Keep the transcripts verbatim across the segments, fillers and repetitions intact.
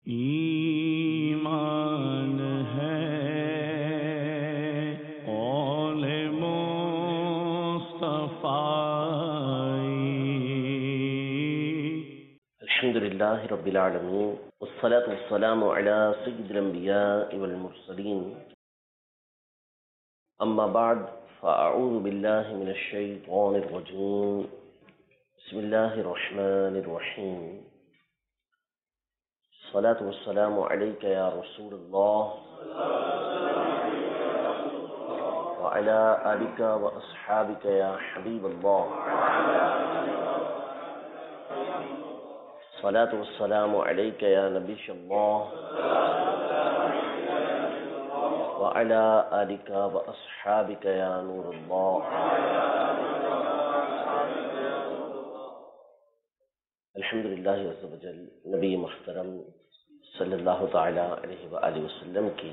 ایمان ہے قول مصطفی۔ الحمد للہ رب العالمین والصلاة والسلام علی سید الانبیاء والمرسلین، اما بعد فاعوذ باللہ من الشیطان الرجیم، بسم اللہ الرحمن الرحیم۔ الصلاة والسلام علیک یا رسول اللہ وعلی آلک واصحابک یا حبیب اللہ، الصلاة والسلام علیک یا نبی اللہ وعلی آلک واصحابک یا نور اللہ۔ الحمدللہ عز و جل، نبی محترم صلی اللہ تعالی علیہ وآلہ وسلم کی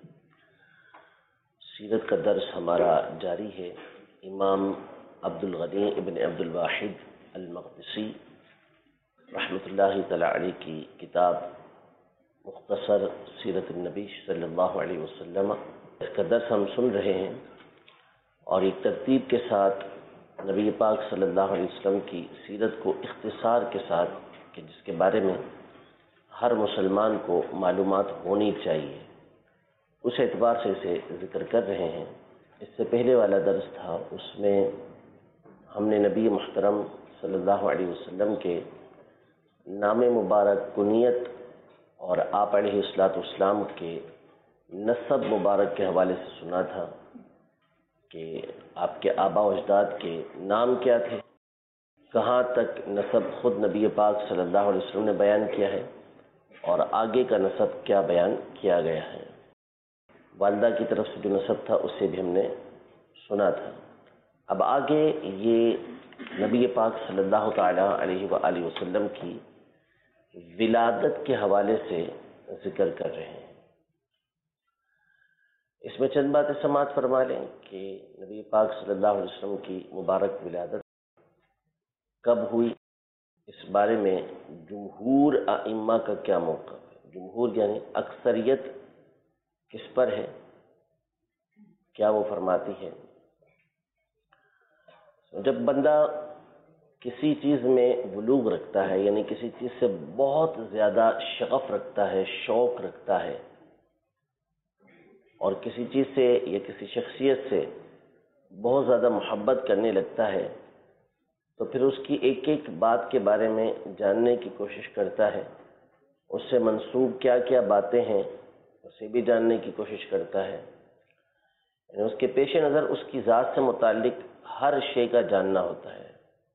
سیرت کا درس ہمارا جاری ہے۔ امام عبد الغنی ابن عبد الواحد المقدسی رحمۃ اللہ تعالی علیہ کی کتاب مختصر سیرت النبی صلی اللہ علیہ وسلم، اس کا درس ہم سن رہے ہیں، اور ایک ترتیب کے ساتھ نبی پاک صلی اللہ علیہ وسلم کی سیرت کو اختصار کے ساتھ، کہ جس کے بارے میں ہر مسلمان کو معلومات ہونی چاہیے، اس اعتبار سے اسے ذکر کر رہے ہیں۔ اس سے پہلے والا درس تھا، اس میں ہم نے نبی محترم صلی اللہ علیہ وسلم کے نام مبارک، کنیت اور آپ علیہ الصلوۃ والسلام کے نسب مبارک کے حوالے سے سنا تھا کہ آپ کے آبا و اجداد کے نام کیا تھے، کہاں تک نسب خود نبی پاک صلی اللہ علیہ وسلم نے بیان کیا ہے، اور آگے کا نسب کیا بیان کیا گیا ہے۔ والدہ کی طرف سے جو نسب تھا اسے بھی ہم نے سنا تھا۔ اب آگے یہ نبی پاک صلی اللہ تعالی علیہ وآلہ وسلم کی ولادت کے حوالے سے ذکر کر رہے ہیں۔ اس میں چند باتیں سماعت فرما لیں کہ نبی پاک صلی اللہ علیہ وسلم کی مبارک ولادت کب ہوئی، اس بارے میں جمہور ائمہ کا کیا موقف ہے۔ جمہور یعنی اکثریت کس پر ہے، کیا وہ فرماتی ہے۔ جب بندہ کسی چیز میں بلوغ رکھتا ہے، یعنی کسی چیز سے بہت زیادہ شغف رکھتا ہے، شوق رکھتا ہے، اور کسی چیز سے یا کسی شخصیت سے بہت زیادہ محبت کرنے لگتا ہے، تو پھر اس کی ایک ایک بات کے بارے میں جاننے کی کوشش کرتا ہے، اس سے منسوب کیا کیا باتیں ہیں اسے بھی جاننے کی کوشش کرتا ہے، یعنی اس کے پیش نظر اس کی ذات سے متعلق ہر شے کا جاننا ہوتا ہے۔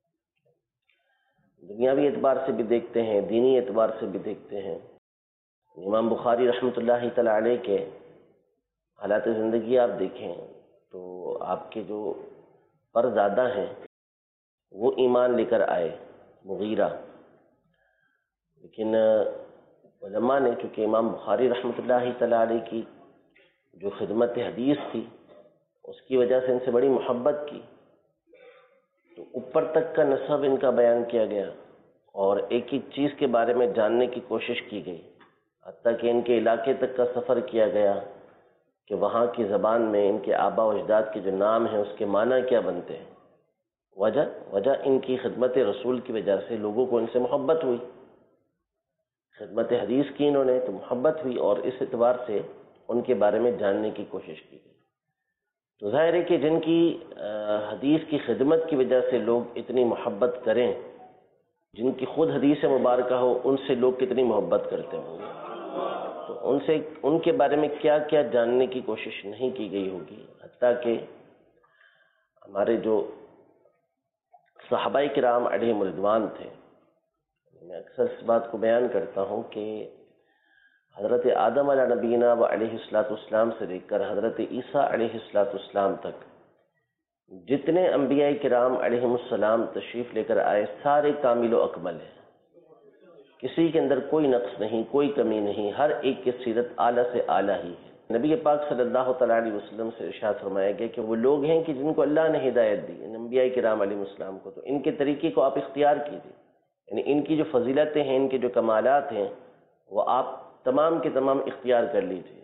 دنیاوی اعتبار سے بھی دیکھتے ہیں، دینی اعتبار سے بھی دیکھتے ہیں۔ امام بخاری رحمۃ اللہ تعالی علیہ کے حالات زندگی آپ دیکھیں تو آپ کے جو پردادا ہیں وہ ایمان لے کر آئے، مغیرہ، لیکن علماء نے، چونکہ امام بخاری رحمۃ اللہ تعالی علیہ کی جو خدمت حدیث تھی اس کی وجہ سے ان سے بڑی محبت کی، تو اوپر تک کا نسب ان کا بیان کیا گیا، اور ایک ایک چیز کے بارے میں جاننے کی کوشش کی گئی، حتیٰ کہ ان کے علاقے تک کا سفر کیا گیا کہ وہاں کی زبان میں ان کے آبا و اجداد کے جو نام ہیں اس کے معنی کیا بنتے ہیں۔ وجہ وجہ ان کی خدمت رسول کی وجہ سے لوگوں کو ان سے محبت ہوئی، خدمت حدیث کی انہوں نے تو محبت ہوئی، اور اس اعتبار سے ان کے بارے میں جاننے کی کوشش کی گئی۔ تو ظاہر ہے کہ جن کی حدیث کی خدمت کی وجہ سے لوگ اتنی محبت کریں، جن کی خود حدیث مبارکہ ہو، ان سے لوگ کتنی محبت کرتے ہوں گے، تو ان سے ان کے بارے میں کیا کیا جاننے کی کوشش نہیں کی گئی ہوگی۔ حتیٰ کہ ہمارے جو صحابہ کرام علیہم رضوان تھے، میں اکثر اس بات کو بیان کرتا ہوں کہ حضرت آدم علیہ نبینا و علیہ الصلوۃ والسلام سے لے کر حضرت عیسیٰ علیہ الصلوۃ والسلام تک جتنے انبیاء کرام علیہم السلام تشریف لے کر آئے، سارے کامل و اکمل ہیں، کسی کے اندر کوئی نقص نہیں، کوئی کمی نہیں، ہر ایک کی سیرت اعلیٰ سے اعلیٰ ہی ہے۔ نبی پاک صلی اللہ تعالیٰ علیہ وسلم سے ارشاد فرمایا گیا کہ وہ لوگ ہیں کہ جن کو اللہ نے ہدایت دی، انبیاء کرام علیہ السلام کو، تو ان کے طریقے کو آپ اختیار کیجیے، یعنی ان کی جو فضیلتیں ہیں، ان کے جو کمالات ہیں، وہ آپ تمام کے تمام اختیار کر لیجیے۔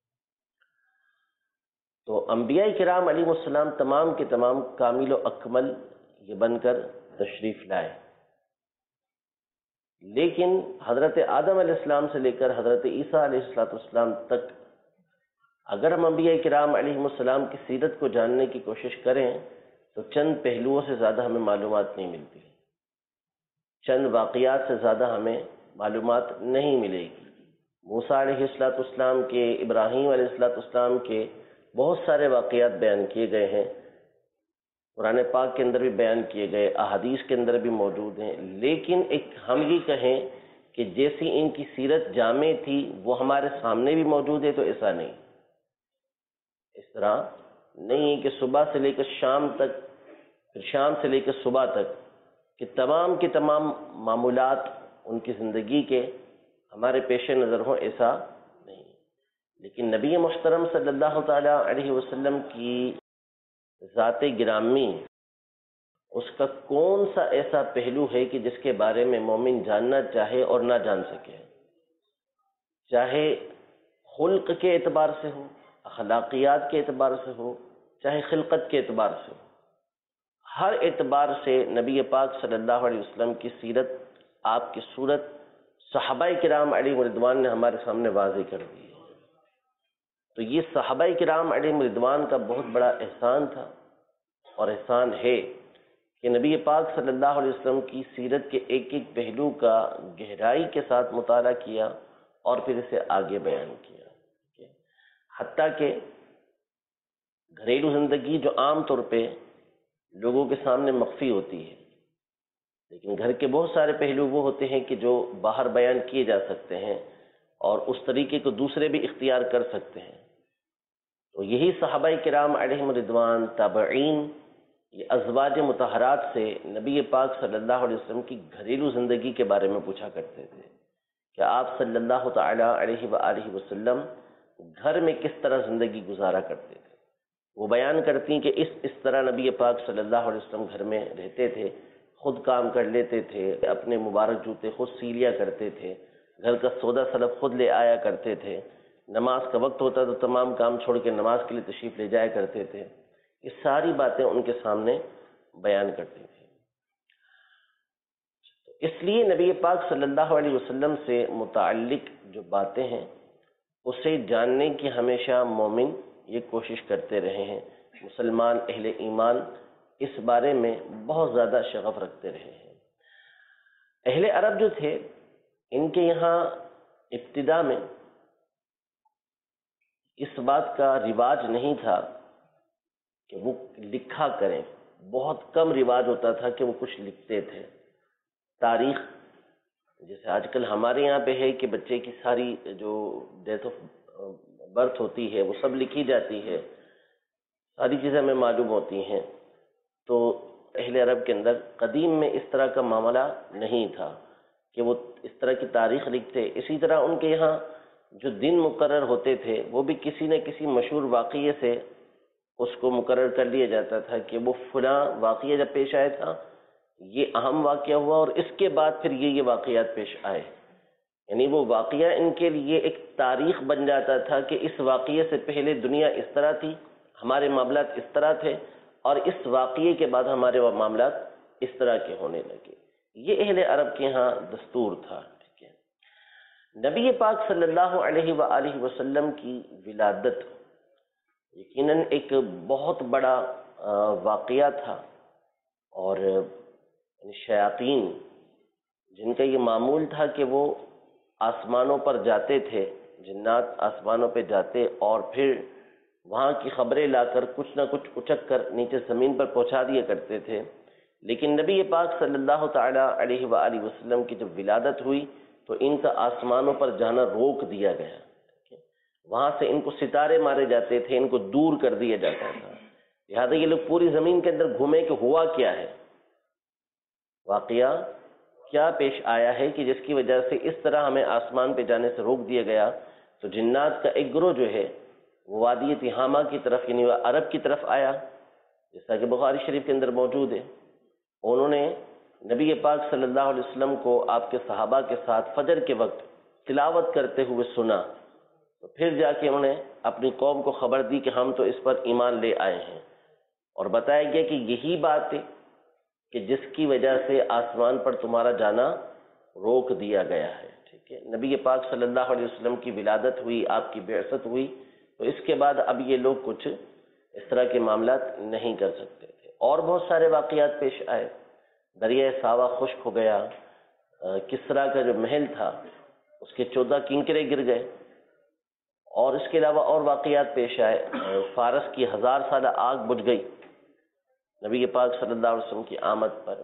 تو انبیاء کرام علیہ السلام تمام کے تمام کامل و اکمل یہ بن کر تشریف لائے، لیکن حضرت آدم علیہ السلام سے لے کر حضرت عیسیٰ علیہ السلام تک اگر ہم انبیاء کرام علیہ السلام کی سیرت کو جاننے کی کوشش کریں تو چند پہلوؤں سے زیادہ ہمیں معلومات نہیں ملتی، چند واقعات سے زیادہ ہمیں معلومات نہیں ملے گی۔ موسیٰ علیہ السلام کے، ابراہیم علیہ السلام کے بہت سارے واقعات بیان کیے گئے ہیں، قرآن پاک کے اندر بھی بیان کیے گئے، احادیث کے اندر بھی موجود ہیں، لیکن ایک ہم یہ کہیں کہ جیسی ان کی سیرت جامع تھی وہ ہمارے سامنے بھی موجود ہے تو ایسا نہیں۔ اس طرح نہیں کہ صبح سے لے کر شام تک، پھر شام سے لے کر صبح تک کہ تمام کے تمام معمولات ان کی زندگی کے ہمارے پیش نظر ہوں، ایسا نہیں۔ لیکن نبی محترم صلی اللہ تعالی علیہ وسلم کی ذات گرامی، اس کا کون سا ایسا پہلو ہے کہ جس کے بارے میں مومن جاننا چاہے اور نہ جان سکے، چاہے خلق کے اعتبار سے ہو، اخلاقیات کے اعتبار سے ہو، چاہے خلقت کے اعتبار سے ہو، ہر اعتبار سے نبی پاک صلی اللہ علیہ وسلم کی سیرت، آپ کی صورت صحابہ کرام علیہ رضوان نے ہمارے سامنے واضح کر دی ہے۔ تو یہ صحابہ کرام علیہ رضوان کا بہت بڑا احسان تھا اور احسان ہے کہ نبی پاک صلی اللہ علیہ وسلم کی سیرت کے ایک ایک پہلو کا گہرائی کے ساتھ مطالعہ کیا اور پھر اسے آگے بیان کیا، حتیٰ کہ گھریلو زندگی جو عام طور پہ لوگوں کے سامنے مخفی ہوتی ہے، لیکن گھر کے بہت سارے پہلو وہ ہوتے ہیں کہ جو باہر بیان کیے جا سکتے ہیں اور اس طریقے کو دوسرے بھی اختیار کر سکتے ہیں۔ تو یہی صحابہ کرام علیہم رضوان، تابعین، یہ ازواج مطہرات سے نبی پاک صلی اللہ علیہ وسلم کی گھریلو زندگی کے بارے میں پوچھا کرتے تھے کہ آپ صلی اللہ تعالی علیہ وآلہ وسلم گھر میں کس طرح زندگی گزارا کرتے تھے۔ وہ بیان کرتی ہیں کہ اس اس طرح نبی پاک صلی اللہ علیہ وسلم گھر میں رہتے تھے، خود کام کر لیتے تھے، اپنے مبارک جوتے خود سی لیا کرتے تھے، گھر کا سودا سلف خود لے آیا کرتے تھے، نماز کا وقت ہوتا تو تمام کام چھوڑ کے نماز کے لیے تشریف لے جایا کرتے تھے۔ یہ ساری باتیں ان کے سامنے بیان کرتی تھی۔ اس لیے نبی پاک صلی اللہ علیہ وسلم سے متعلق جو باتیں ہیں اسے جاننے کی ہمیشہ مومن یہ کوشش کرتے رہے ہیں، مسلمان اہل ایمان اس بارے میں بہت زیادہ شغف رکھتے رہے ہیں۔ اہل عرب جو تھے، ان کے یہاں ابتدا میں اس بات کا رواج نہیں تھا کہ وہ لکھا کریں، بہت کم رواج ہوتا تھا کہ وہ کچھ لکھتے تھے۔ تاریخ جیسے آج کل ہمارے یہاں پہ ہے کہ بچے کی ساری جو ڈیتھ آف برتھ ہوتی ہے وہ سب لکھی جاتی ہے، ساری چیزیں ہمیں معلوم ہوتی ہیں۔ تو اہل عرب کے اندر قدیم میں اس طرح کا معاملہ نہیں تھا کہ وہ اس طرح کی تاریخ لکھتے۔ اسی طرح ان کے یہاں جو دن مقرر ہوتے تھے وہ بھی کسی نہ کسی مشہور واقعے سے اس کو مقرر کر لیا جاتا تھا کہ وہ فلاں واقعہ جب پیش آیا تھا یہ اہم واقعہ ہوا اور اس کے بعد پھر یہ یہ واقعات پیش آئے، یعنی وہ واقعہ ان کے لیے ایک تاریخ بن جاتا تھا کہ اس واقعے سے پہلے دنیا اس طرح تھی، ہمارے معاملات اس طرح تھے، اور اس واقعے کے بعد ہمارے معاملات اس طرح کے ہونے لگے۔ یہ اہل عرب کے ہاں دستور تھا۔ ٹھیک ہے، نبی پاک صلی اللہ علیہ وآلہ وسلم کی ولادت یقیناً ایک بہت بڑا واقعہ تھا، اور شیاطین جن کا یہ معمول تھا کہ وہ آسمانوں پر جاتے تھے، جنات آسمانوں پہ جاتے اور پھر وہاں کی خبریں لا کر کچھ نہ کچھ اچک کر نیچے زمین پر پہنچا دیا کرتے تھے، لیکن نبی پاک صلی اللہ تعالی علیہ وآلہ وسلم کی جب ولادت ہوئی تو ان کا آسمانوں پر جانا روک دیا گیا، وہاں سے ان کو ستارے مارے جاتے تھے، ان کو دور کر دیا جاتا تھا، لہذا یہ لوگ پوری زمین کے اندر گھومے کہ ہوا کیا ہے، واقعہ کیا پیش آیا ہے کہ جس کی وجہ سے اس طرح ہمیں آسمان پہ جانے سے روک دیا گیا۔ تو جنات کا ایک گروہ جو ہے وہ وادی تہامہ کی طرف یعنی عرب کی طرف آیا، جیسا کہ بخاری شریف کے اندر موجود ہے۔ انہوں نے نبی پاک صلی اللہ علیہ وسلم کو آپ کے صحابہ کے ساتھ فجر کے وقت تلاوت کرتے ہوئے سنا تو پھر جا کے انہوں نے اپنی قوم کو خبر دی کہ ہم تو اس پر ایمان لے آئے ہیں، اور بتایا گیا کہ یہی بات ہے کہ جس کی وجہ سے آسمان پر تمہارا جانا روک دیا گیا ہے۔ ٹھیک ہے، نبی پاک صلی اللہ علیہ وسلم کی ولادت ہوئی، آپ کی بعثت ہوئی، تو اس کے بعد اب یہ لوگ کچھ اس طرح کے معاملات نہیں کر سکتے تھے۔ اور بہت سارے واقعات پیش آئے، دریائے ساوا خشک ہو گیا، کسرا کا جو محل تھا اس کے چودہ کنکرے گر گئے، اور اس کے علاوہ اور واقعات پیش آئے، فارس کی ہزار سالہ آگ بجھ گئی نبی پاک صلی اللہ علیہ وسلم کی آمد پر۔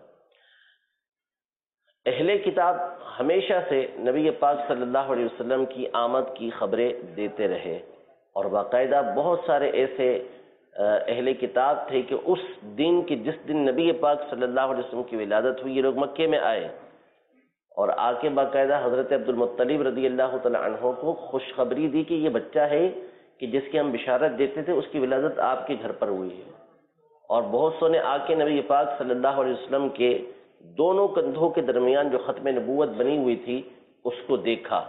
اہل کتاب ہمیشہ سے نبی پاک صلی اللہ علیہ وسلم کی آمد کی خبریں دیتے رہے، اور باقاعدہ بہت سارے ایسے اہل کتاب تھے کہ اس دن کی جس دن نبی پاک صلی اللہ علیہ وسلم کی ولادت ہوئی، یہ لوگ مکے میں آئے اور آ کے باقاعدہ حضرت عبد المطلب رضی اللہ تعالی عنہ کو خوشخبری دی کہ یہ بچہ ہے کہ جس کی ہم بشارت دیتے تھے، اس کی ولادت آپ کے گھر پر ہوئی ہے۔ اور بہت سو نے آ کے نبی پاک صلی اللہ علیہ وسلم کے دونوں کندھوں کے درمیان جو ختم نبوت بنی ہوئی تھی اس کو دیکھا،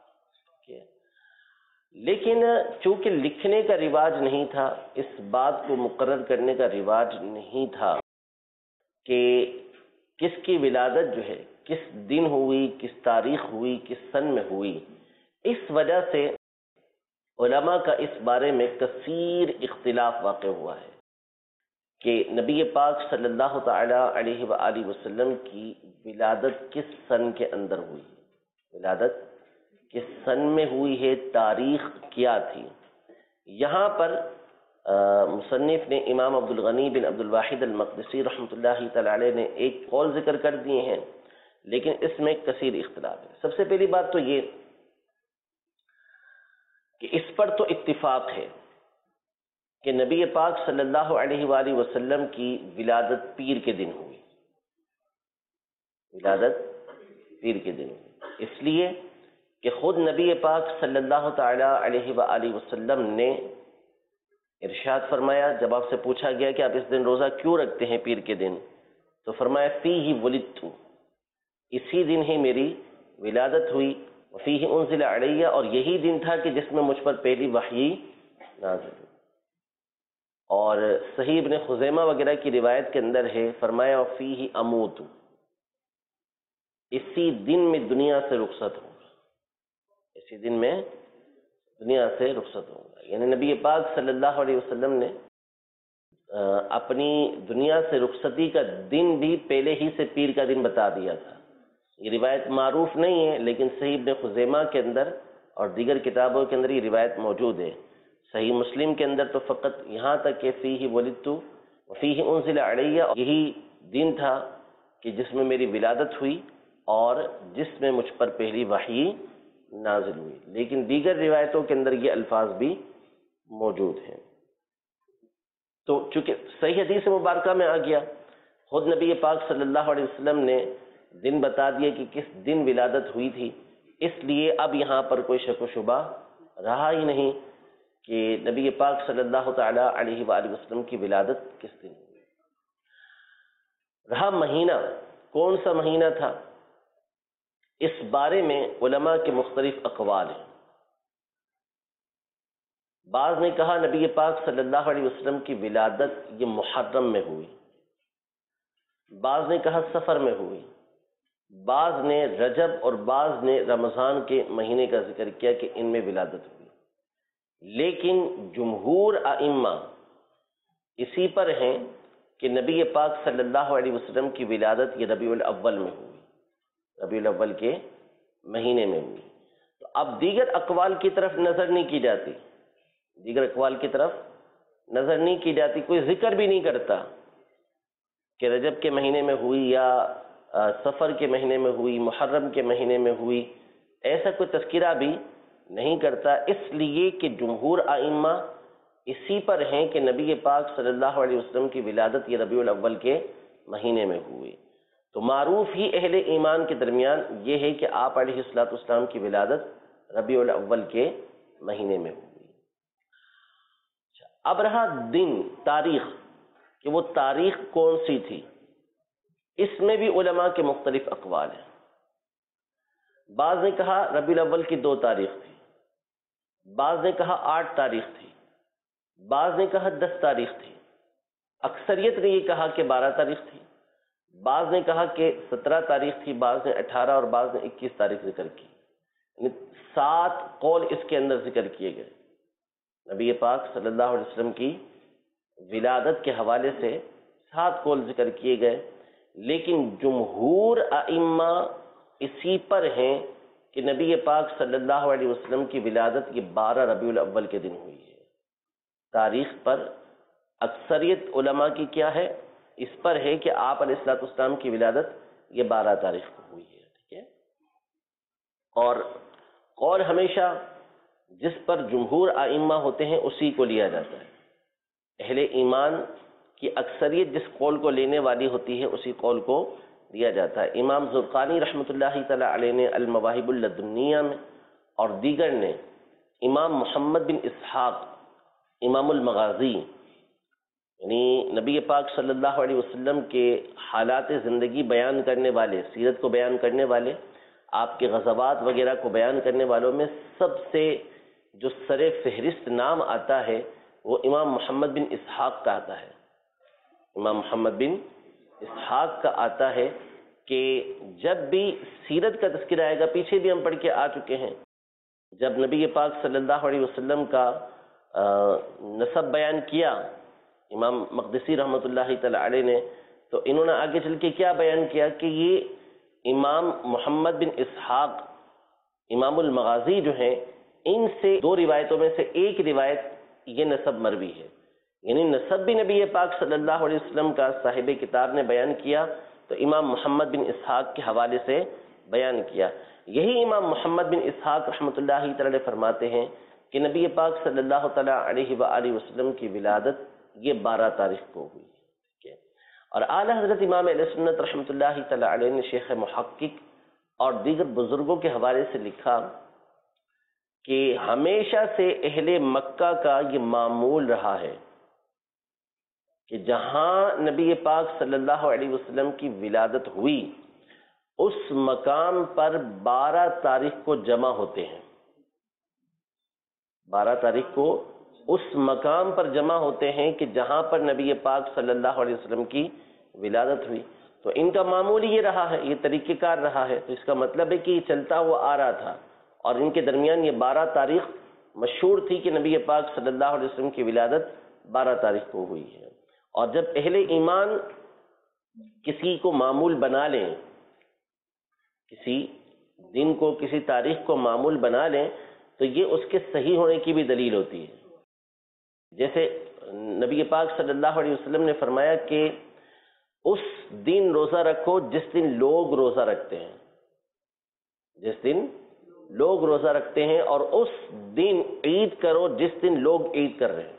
لیکن چونکہ لکھنے کا رواج نہیں تھا، اس بات کو مقرر کرنے کا رواج نہیں تھا کہ کس کی ولادت جو ہے کس دن ہوئی، کس تاریخ ہوئی، کس سن میں ہوئی، اس وجہ سے علماء کا اس بارے میں کثیر اختلاف واقع ہوا ہے کہ نبی پاک صلی اللہ تعالی علیہ وآلہ وسلم کی ولادت کس سن کے اندر ہوئی، ولادت کس سن میں ہوئی ہے، تاریخ کیا تھی۔ یہاں پر مصنف نے امام عبد الغنی بن عبد الواحد المقدسی رحمۃ اللہ تعالی علیہ نے ایک قول ذکر کر دیے ہیں، لیکن اس میں کثیر اختلاف ہے۔ سب سے پہلی بات تو یہ کہ اس پر تو اتفاق ہے کہ نبی پاک صلی اللہ علیہ وآلہ وسلم کی ولادت پیر کے دن ہوئی، ولادت پیر کے دن ہوئی، اس لیے کہ خود نبی پاک صلی اللہ تعالی علیہ وآلہ وسلم نے ارشاد فرمایا، جب آپ سے پوچھا گیا کہ آپ اس دن روزہ کیوں رکھتے ہیں پیر کے دن، تو فرمایا فیہ ولدت، اسی دن ہی میری ولادت ہوئی، فیہ انزل علیہ، اور یہی دن تھا کہ جس میں مجھ پر پہلی وحی نازل ہوئی۔ اور صحیح ابن خزیمہ وغیرہ کی روایت کے اندر ہے، فرمایا فیہ اموت، اسی دن میں دنیا سے رخصت ہوگا، اسی دن میں دنیا سے رخصت ہوگا۔ یعنی نبی پاک صلی اللہ علیہ وسلم نے اپنی دنیا سے رخصتی کا دن بھی پہلے ہی سے پیر کا دن بتا دیا تھا۔ یہ روایت معروف نہیں ہے، لیکن صحیح ابن خزیمہ کے اندر اور دیگر کتابوں کے اندر یہ روایت موجود ہے۔ صحیح مسلم کے اندر تو فقط یہاں تک کہ فیہ ولدت وفیہ انزل علیہ، یہی دن تھا کہ جس میں میری ولادت ہوئی اور جس میں مجھ پر پہلی وحی نازل ہوئی، لیکن دیگر روایتوں کے اندر یہ الفاظ بھی موجود ہیں۔ تو چونکہ صحیح حدیث مبارکہ میں آ گیا، خود نبی پاک صلی اللہ علیہ وسلم نے دن بتا دیا کہ کس دن ولادت ہوئی تھی، اس لیے اب یہاں پر کوئی شک و شبہ رہا ہی نہیں کہ نبی پاک صلی اللہ تعالی علیہ وآلہ وسلم کی ولادت کس دن ہوئی۔ رہا مہینہ، کون سا مہینہ تھا، اس بارے میں علماء کے مختلف اقوال ہیں۔ بعض نے کہا نبی پاک صلی اللہ علیہ وسلم کی ولادت یہ محرم میں ہوئی، بعض نے کہا سفر میں ہوئی، بعض نے رجب اور بعض نے رمضان کے مہینے کا ذکر کیا کہ ان میں ولادت ہوئی، لیکن جمہور ائمہ اسی پر ہیں کہ نبی پاک صلی اللہ علیہ وسلم کی ولادت یہ ربیع الاول میں ہوئی، ربیع الاول کے مہینے میں ہوئی۔ تو اب دیگر اقوال کی طرف نظر نہیں کی جاتی، دیگر اقوال کی طرف نظر نہیں کی جاتی، کوئی ذکر بھی نہیں کرتا کہ رجب کے مہینے میں ہوئی یا سفر کے مہینے میں ہوئی، محرم کے مہینے میں ہوئی، ایسا کوئی تذکرہ بھی نہیں کرتا، اس لیے کہ جمہور ائمہ اسی پر ہیں کہ نبی پاک صلی اللہ علیہ وسلم کی ولادت یہ ربیع الاول کے مہینے میں ہوئی۔ تو معروف ہی اہل ایمان کے درمیان یہ ہے کہ آپ علیہ الصلوۃ والسلام کی ولادت ربیع الاول کے مہینے میں ہوئی۔ اب رہا دن، تاریخ، کہ وہ تاریخ کون سی تھی، اس میں بھی علماء کے مختلف اقوال ہیں۔ بعض نے کہا ربیع الاول کی دو تاریخ تھی، بعض نے کہا آٹھ تاریخ تھی، بعض نے کہا دس تاریخ تھی، اکثریت نے یہ کہا کہ بارہ تاریخ تھی، بعض نے کہا کہ سترہ تاریخ تھی، بعض نے اٹھارہ اور بعض نے اکیس تاریخ ذکر کی، یعنی سات قول اس کے اندر ذکر کیے گئے۔ نبی پاک صلی اللہ علیہ وسلم کی ولادت کے حوالے سے سات قول ذکر کیے گئے، لیکن جمہور ائمہ اسی پر ہیں کہ نبی پاک صلی اللہ علیہ وسلم کی ولادت یہ بارہ ربیع الاول کے دن ہوئی ہے۔ تاریخ پر اکثریت علماء کی کیا ہے؟ اس پر ہے کہ آپ علیہ الصلوۃ والسلام کی ولادت یہ بارہ تاریخ کو ہوئی ہے، ٹھیک ہے۔ اور قول ہمیشہ جس پر جمہور ائمہ ہوتے ہیں اسی کو لیا جاتا ہے۔ اہل ایمان کی اکثریت جس قول کو لینے والی ہوتی ہے اسی قول کو دیا جاتا ہے۔ امام زرقانی رحمۃ اللہ تعالی علیہ نے المواہب اللدنیہ میں اور دیگر نے امام محمد بن اسحاق امام المغازی یعنی نبی پاک صلی اللہ علیہ وسلم کے حالات زندگی بیان کرنے والے، سیرت کو بیان کرنے والے، آپ کے غزوات وغیرہ کو بیان کرنے والوں میں سب سے جو سر فہرست نام آتا ہے وہ امام محمد بن اسحاق کا آتا ہے۔ امام محمد بن اسحاق کا آتا ہے کہ جب بھی سیرت کا تذکرہ آئے گا، پیچھے بھی ہم پڑھ کے آ چکے ہیں، جب نبی پاک صلی اللہ علیہ وسلم کا نسب بیان کیا امام مقدسی رحمۃ اللہ تعالی علیہ نے، تو انہوں نے آگے چل کے کیا بیان کیا کہ یہ امام محمد بن اسحاق امام المغازی جو ہیں، ان سے دو روایتوں میں سے ایک روایت یہ نسب مروی ہے، یعنی نسب بھی نبی پاک صلی اللہ علیہ وسلم کا صاحب کتاب نے بیان کیا تو امام محمد بن اسحاق کے حوالے سے بیان کیا۔ یہی امام محمد بن اسحاق رحمۃ اللہ تعالی فرماتے ہیں کہ نبی پاک صلی اللہ تعالی علیہ وآلہ وسلم کی ولادت یہ بارہ تاریخ کو ہوئی، ٹھیک ہے۔ اور اعلیٰ حضرت امام اہل سنت رحمۃ اللہ تعالی علیہ نے شیخ محقق اور دیگر بزرگوں کے حوالے سے لکھا کہ ہمیشہ سے اہل مکہ کا یہ معمول رہا ہے کہ جہاں نبی پاک صلی اللہ علیہ وسلم کی ولادت ہوئی اس مقام پر بارہ تاریخ کو جمع ہوتے ہیں، بارہ تاریخ کو اس مقام پر جمع ہوتے ہیں کہ جہاں پر نبی پاک صلی اللہ علیہ وسلم کی ولادت ہوئی۔ تو ان کا معمول یہ رہا ہے، یہ طریقہ کار رہا ہے، تو اس کا مطلب ہے کہ یہ چلتا ہوا آ رہا تھا، اور ان کے درمیان یہ بارہ تاریخ مشہور تھی کہ نبی پاک صلی اللہ علیہ وسلم کی ولادت بارہ تاریخ کو ہوئی ہے۔ اور جب اہل ایمان کسی کو معمول بنا لیں، کسی دن کو، کسی تاریخ کو معمول بنا لیں، تو یہ اس کے صحیح ہونے کی بھی دلیل ہوتی ہے۔ جیسے نبی پاک صلی اللہ علیہ وسلم نے فرمایا کہ اس دن روزہ رکھو جس دن لوگ روزہ رکھتے ہیں، جس دن لوگ روزہ رکھتے ہیں، اور اس دن عید کرو جس دن لوگ عید کر رہے ہیں۔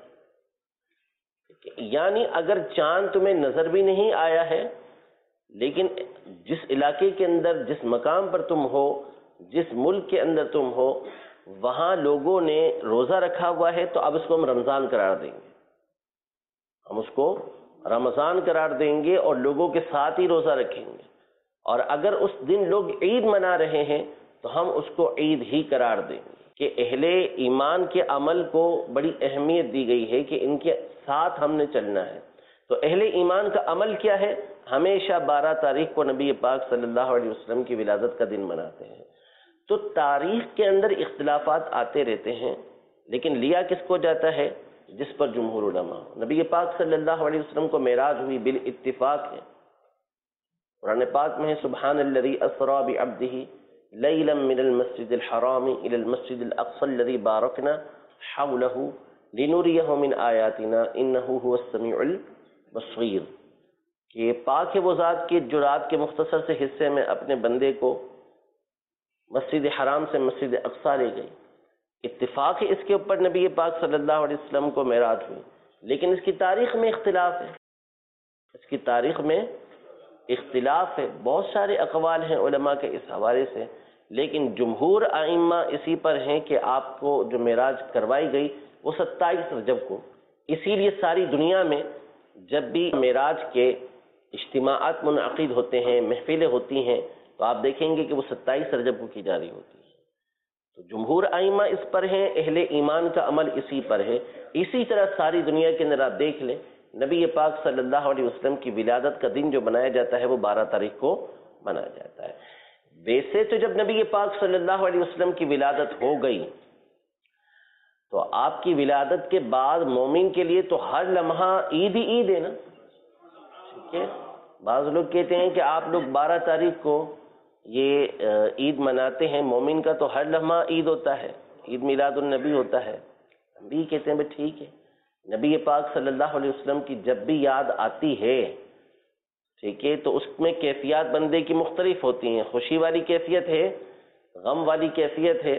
یعنی اگر چاند تمہیں نظر بھی نہیں آیا ہے، لیکن جس علاقے کے اندر، جس مقام پر تم ہو، جس ملک کے اندر تم ہو، وہاں لوگوں نے روزہ رکھا ہوا ہے، تو اب اس کو ہم رمضان قرار دیں گے، ہم اس کو رمضان قرار دیں گے اور لوگوں کے ساتھ ہی روزہ رکھیں گے۔ اور اگر اس دن لوگ عید منا رہے ہیں تو ہم اس کو عید ہی قرار دیں گے۔ کہ اہل ایمان کے عمل کو بڑی اہمیت دی گئی ہے کہ ان کے ساتھ ہم نے چلنا ہے۔ تو اہل ایمان کا عمل کیا ہے؟ ہمیشہ بارہ تاریخ کو نبی پاک صلی اللہ علیہ وسلم کی ولادت کا دن مناتے ہیں۔ تو تاریخ کے اندر اختلافات آتے رہتے ہیں، لیکن لیا کس کو جاتا ہے؟ جس پر جمہور علماء۔ نبی پاک صلی اللہ علیہ وسلم کو معراج ہوئی بالاتفاق ہے۔ قرآن پاک میں ہے سبحان الذی اسری بعبدہ لیلا من المسجد الحرام الى المسجد الاقصى الذي بارکنا حولہ لنریہ من آیاتنا انہ هو السمیع البصیر، کہ پاک ہے وہ ذات کی جو رات کے مختصر سے حصے میں اپنے بندے کو مسجد حرام سے مسجد اقصی لے گئی۔ اتفاق ہے اس کے اوپر نبی پاک صلی اللہ علیہ وسلم کو معراج ہوئی، لیکن اس کی تاریخ میں اختلاف ہے، اس کی تاریخ میں اختلاف ہے، بہت سارے اقوال ہیں علماء کے اس حوالے سے، لیکن جمہور ائمہ اسی پر ہیں کہ آپ کو جو معراج کروائی گئی وہ ستائیس رجب کو۔ اسی لیے ساری دنیا میں جب بھی معراج کے اجتماعات منعقد ہوتے ہیں، محفلیں ہوتی ہیں، تو آپ دیکھیں گے کہ وہ ستائیس رجب کو کی جا رہی ہوتی ہے۔ تو جمہور ائمہ اس پر ہیں، اہل ایمان کا عمل اسی پر ہے۔ اسی طرح ساری دنیا کے اندر آپ دیکھ لیں، نبی پاک صلی اللہ علیہ وسلم کی ولادت کا دن جو منایا جاتا ہے وہ بارہ تاریخ کو منایا جاتا ہے۔ ویسے تو جب نبی پاک صلی اللہ علیہ وسلم کی ولادت ہو گئی تو آپ کی ولادت کے بعد مومن کے لیے تو ہر لمحہ عید ہی عید ہے نا، ٹھیک ہے۔ بعض لوگ کہتے ہیں کہ آپ لوگ بارہ تاریخ کو یہ عید مناتے ہیں، مومن کا تو ہر لمحہ عید ہوتا ہے، عید میلاد النبی ہوتا ہے۔ ہم بھی کہتے ہیں بھائی ٹھیک ہے، نبی پاک صلی اللہ علیہ وسلم کی جب بھی یاد آتی ہے، ٹھیک ہے، تو اس میں کیفیات بندے کی مختلف ہوتی ہیں، خوشی والی کیفیت ہے، غم والی کیفیت ہے،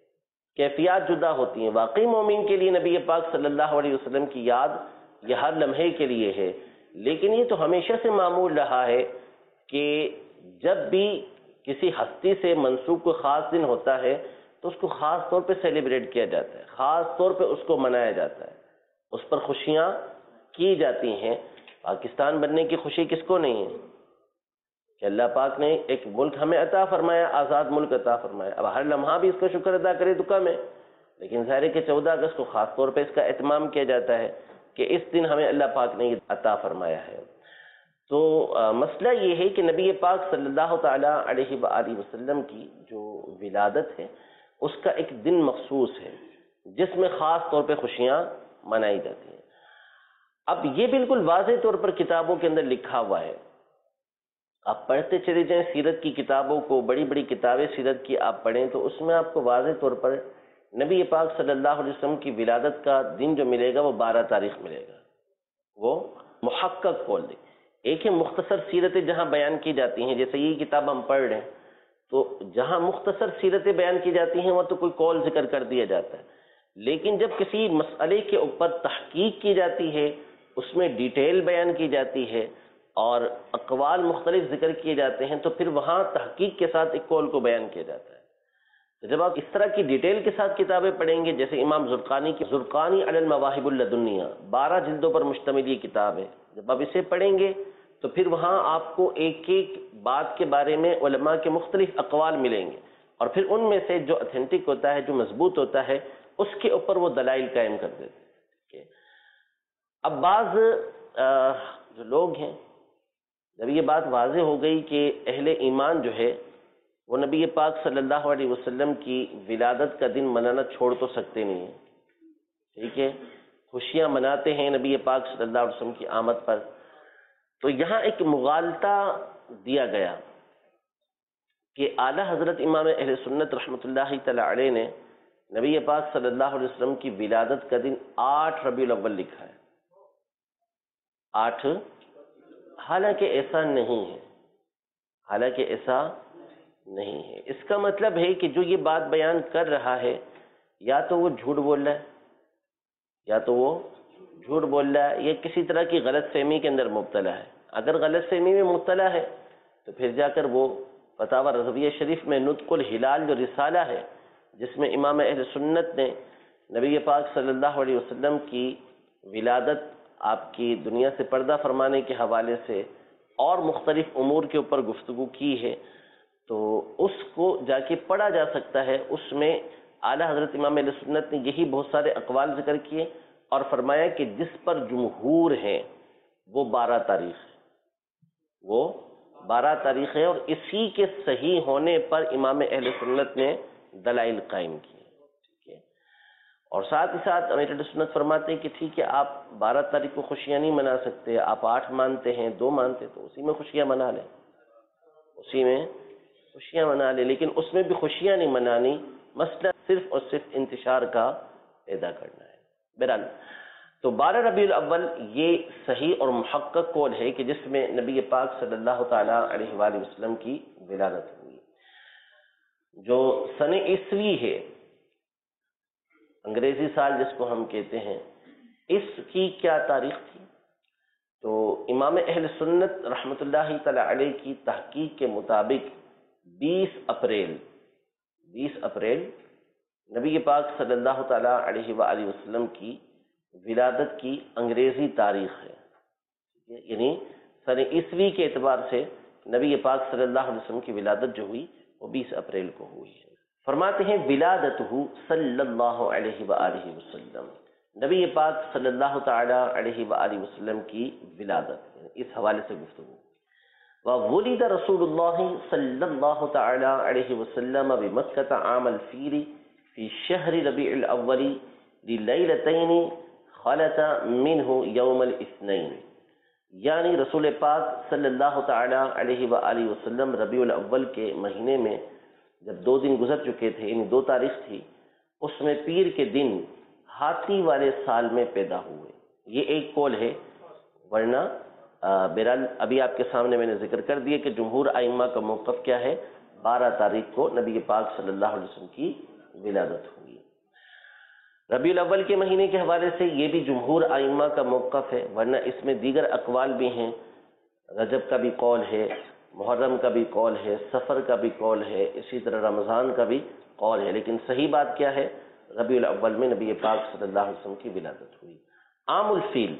کیفیات جدا ہوتی ہیں۔ واقعی مومن کے لیے نبی پاک صلی اللہ علیہ وسلم کی یاد یہ ہر لمحے کے لیے ہے، لیکن یہ تو ہمیشہ سے معمول رہا ہے کہ جب بھی کسی ہستی سے منسوب کوئی خاص دن ہوتا ہے تو اس کو خاص طور پہ سیلیبریٹ کیا جاتا ہے، خاص طور پہ اس کو منایا جاتا ہے، اس پر خوشیاں کی جاتی ہیں۔ پاکستان بننے کی خوشی کس کو نہیں ہے کہ اللہ پاک نے ایک ملک ہمیں عطا فرمایا، آزاد ملک عطا فرمایا۔ اب ہر لمحہ بھی اس کا شکر ادا کرے تو کم ہے، لیکن ظاہر ہے کہ چودہ اگست کو خاص طور پہ اس کا اہتمام کیا جاتا ہے کہ اس دن ہمیں اللہ پاک نے یہ عطا فرمایا ہے۔ تو مسئلہ یہ ہے کہ نبی پاک صلی اللہ تعالیٰ علیہ وآلہ وسلم کی جو ولادت ہے اس کا ایک دن مخصوص ہے جس میں خاص طور پہ خوشیاں منائی جاتی ہیں۔ اب یہ بالکل واضح طور پر کتابوں کے اندر لکھا ہوا ہے، آپ پڑھتے چلے جائیں سیرت کی کتابوں کو، بڑی بڑی کتابیں سیرت کی آپ پڑھیں تو اس میں آپ کو واضح طور پر نبی پاک صلی اللہ علیہ وسلم کی ولادت کا دن جو ملے گا وہ بارہ تاریخ ملے گا، وہ محقق قول دے۔ ایک ہے مختصر سیرتیں جہاں بیان کی جاتی ہیں، جیسے یہ کتاب ہم پڑھ رہے ہیں تو جہاں مختصر سیرتیں بیان کی جاتی ہیں وہاں تو کوئی قول ذکر کر دیا جاتا ہے، لیکن جب کسی مسئلے کے اوپر تحقیق کی جاتی ہے، اس میں ڈیٹیل بیان کی جاتی ہے اور اقوال مختلف ذکر کیے جاتے ہیں تو پھر وہاں تحقیق کے ساتھ ایک قول کو بیان کیا جاتا ہے۔ تو جب آپ اس طرح کی ڈیٹیل کے ساتھ کتابیں پڑھیں گے، جیسے امام زرقانی کی زرقانی علی المواہب اللدنیہ، بارہ جلدوں پر مشتمل یہ کتاب ہے، جب آپ اسے پڑھیں گے تو پھر وہاں آپ کو ایک ایک بات کے بارے میں علماء کے مختلف اقوال ملیں گے اور پھر ان میں سے جو اتھینٹک ہوتا ہے، جو مضبوط ہوتا ہے، اس کے اوپر وہ دلائل قائم کر دیتے ہیں۔ اب بعض جو لوگ ہیں، جب یہ بات واضح ہو گئی کہ اہل ایمان جو ہے وہ نبی پاک صلی اللہ علیہ وسلم کی ولادت کا دن منانا چھوڑ تو سکتے نہیں ہیں، ٹھیک ہے، خوشیاں مناتے ہیں نبی پاک صلی اللہ علیہ وسلم کی آمد پر، تو یہاں ایک مغالطہ دیا گیا کہ اعلیٰ حضرت امام اہل سنت رحمۃ اللہ تعالی علیہ نے نبی پاک صلی اللہ علیہ وسلم کی ولادت کا دن آٹھ ربیع الاول لکھا ہے، آٹھ، حالانکہ ایسا نہیں ہے، حالانکہ ایسا نہیں ہے۔ اس کا مطلب ہے کہ جو یہ بات بیان کر رہا ہے یا تو وہ جھوٹ بول رہا ہے، یا تو وہ جھوٹ بول رہا ہے یا کسی طرح کی غلط فہمی کے اندر مبتلا ہے۔ اگر غلط فہمی میں مبتلا ہے تو پھر جا کر وہ فتاوی رضویہ شریف میں نطق الہلال جو رسالہ ہے جس میں امام اہل سنت نے نبی پاک صلی اللہ علیہ وسلم کی ولادت، آپ کی دنیا سے پردہ فرمانے کے حوالے سے اور مختلف امور کے اوپر گفتگو کی ہے، تو اس کو جا کے پڑھا جا سکتا ہے۔ اس میں اعلیٰ حضرت امام اہل سنت نے یہی بہت سارے اقوال ذکر کیے اور فرمایا کہ جس پر جمہور ہیں وہ بارہ تاریخ ہے، وہ بارہ تاریخ ہے، اور اسی کے صحیح ہونے پر امام اہل سنت نے دلائل قائم کیے، ٹھیک ہے۔ اور ساتھ ہی ساتھ امیر اہل سنت فرماتے ہیں کہ ٹھیک ہے، آپ بارہ تاریخ کو خوشیاں نہیں منا سکتے، آپ آٹھ مانتے ہیں، دو مانتے ہیں، تو اسی میں خوشیاں منا لیں، اسی میں خوشیاں منا لیں، لیکن اس میں بھی خوشیاں نہیں منانی، مسئلہ صرف اور صرف انتشار کا پیدا کرنا ہے۔ بہرحال تو بارہ ربیع الاول یہ صحیح اور محقق قول ہے کہ جس میں نبی پاک صلی اللہ تعالی علیہ وآلہ وسلم کی ولادت ہوئی۔ جو سن عیسوی ہے، انگریزی سال جس کو ہم کہتے ہیں، اس کی کیا تاریخ تھی؟ تو امام اہل سنت رحمۃ اللہ تعالی علیہ کی تحقیق کے مطابق بیس اپریل بیس اپریل نبی پاک صلی اللہ تعالی علیہ وآلہ وسلم کی ولادت کی انگریزی تاریخ ہے، یعنی سن عیسوی کے اعتبار سے نبی پاک صلی اللہ علیہ وسلم کی ولادت جو ہوئی وہ بیس اپریل کو ہوئی ہے۔ فرماتے ہیں ولادتہ صلی اللہ علیہ وآلہ وسلم، نبی پاک صلی اللہ تعالی علیہ وآلہ وسلم کی ولادت، اس حوالے سے گفتگو۔ وولد رسول اللہ صلی اللہ تعالی علیہ وسلم بمکہ عام الفیل فی شہر ربیع الاول للیلتین خلت منہ یوم الاثنین، یعنی رسول پاک صلی اللہ تعالی علیہ وآلہ وسلم ربیع الاول کے مہینے میں جب دو دن گزر چکے تھے، یعنی دو تاریخ تھی، اس میں پیر کے دن ہاتھی والے سال میں پیدا ہوئے۔ یہ ایک قول ہے، ورنہ بہرحال ابھی آپ کے سامنے میں نے ذکر کر دیا کہ جمہور ائمہ کا موقف کیا ہے، بارہ تاریخ کو نبی پاک صلی اللہ علیہ وسلم کی ولادت ہوئی۔ ربیع الاول کے مہینے کے حوالے سے یہ بھی جمہور ائمہ کا موقف ہے، ورنہ اس میں دیگر اقوال بھی ہیں، رجب کا بھی قول ہے، محرم کا بھی قول ہے، سفر کا بھی قول ہے، اسی طرح رمضان کا بھی قول ہے، لیکن صحیح بات کیا ہے، ربیع الاول میں نبی پاک صلی اللہ علیہ وسلم کی ولادت ہوئی۔ عام الفیل،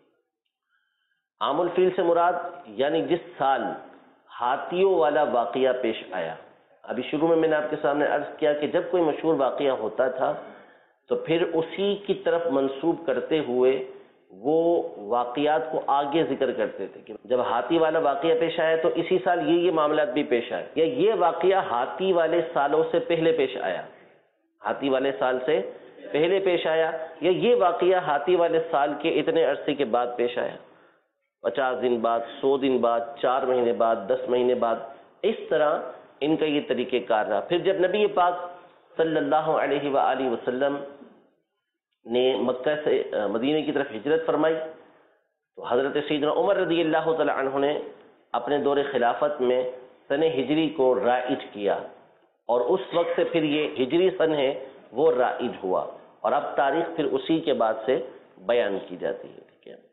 عام الفیل سے مراد یعنی جس سال ہاتھیوں والا واقعہ پیش آیا۔ ابھی شروع میں میں نے آپ کے سامنے عرض کیا کہ جب کوئی مشہور واقعہ ہوتا تھا تو پھر اسی کی طرف منسوب کرتے ہوئے وہ واقعات کو آگے ذکر کرتے تھے کہ جب ہاتھی والا واقعہ پیش آیا تو اسی سال یہ یہ معاملات بھی پیش آئے، یا یہ واقعہ ہاتھی والے سالوں سے پہلے پیش آیا، ہاتھی والے سال سے پہلے پیش آیا، یا یہ واقعہ ہاتھی والے سال کے اتنے عرصے کے بعد پیش آیا، پچاس دن بعد، سو دن بعد، چار مہینے بعد، دس مہینے بعد، اس طرح ان کا یہ طریقہ کار رہا۔ پھر جب نبی پاک صلی اللہ علیہ وآلہ وسلم نے مکہ سے مدینہ کی طرف ہجرت فرمائی تو حضرت سیدنا عمر رضی اللہ تعالی عنہ نے اپنے دور خلافت میں سن ہجری کو رائج کیا، اور اس وقت سے پھر یہ ہجری سن ہے وہ رائج ہوا، اور اب تاریخ پھر اسی کے بعد سے بیان کی جاتی ہے۔ ٹھیک ہے،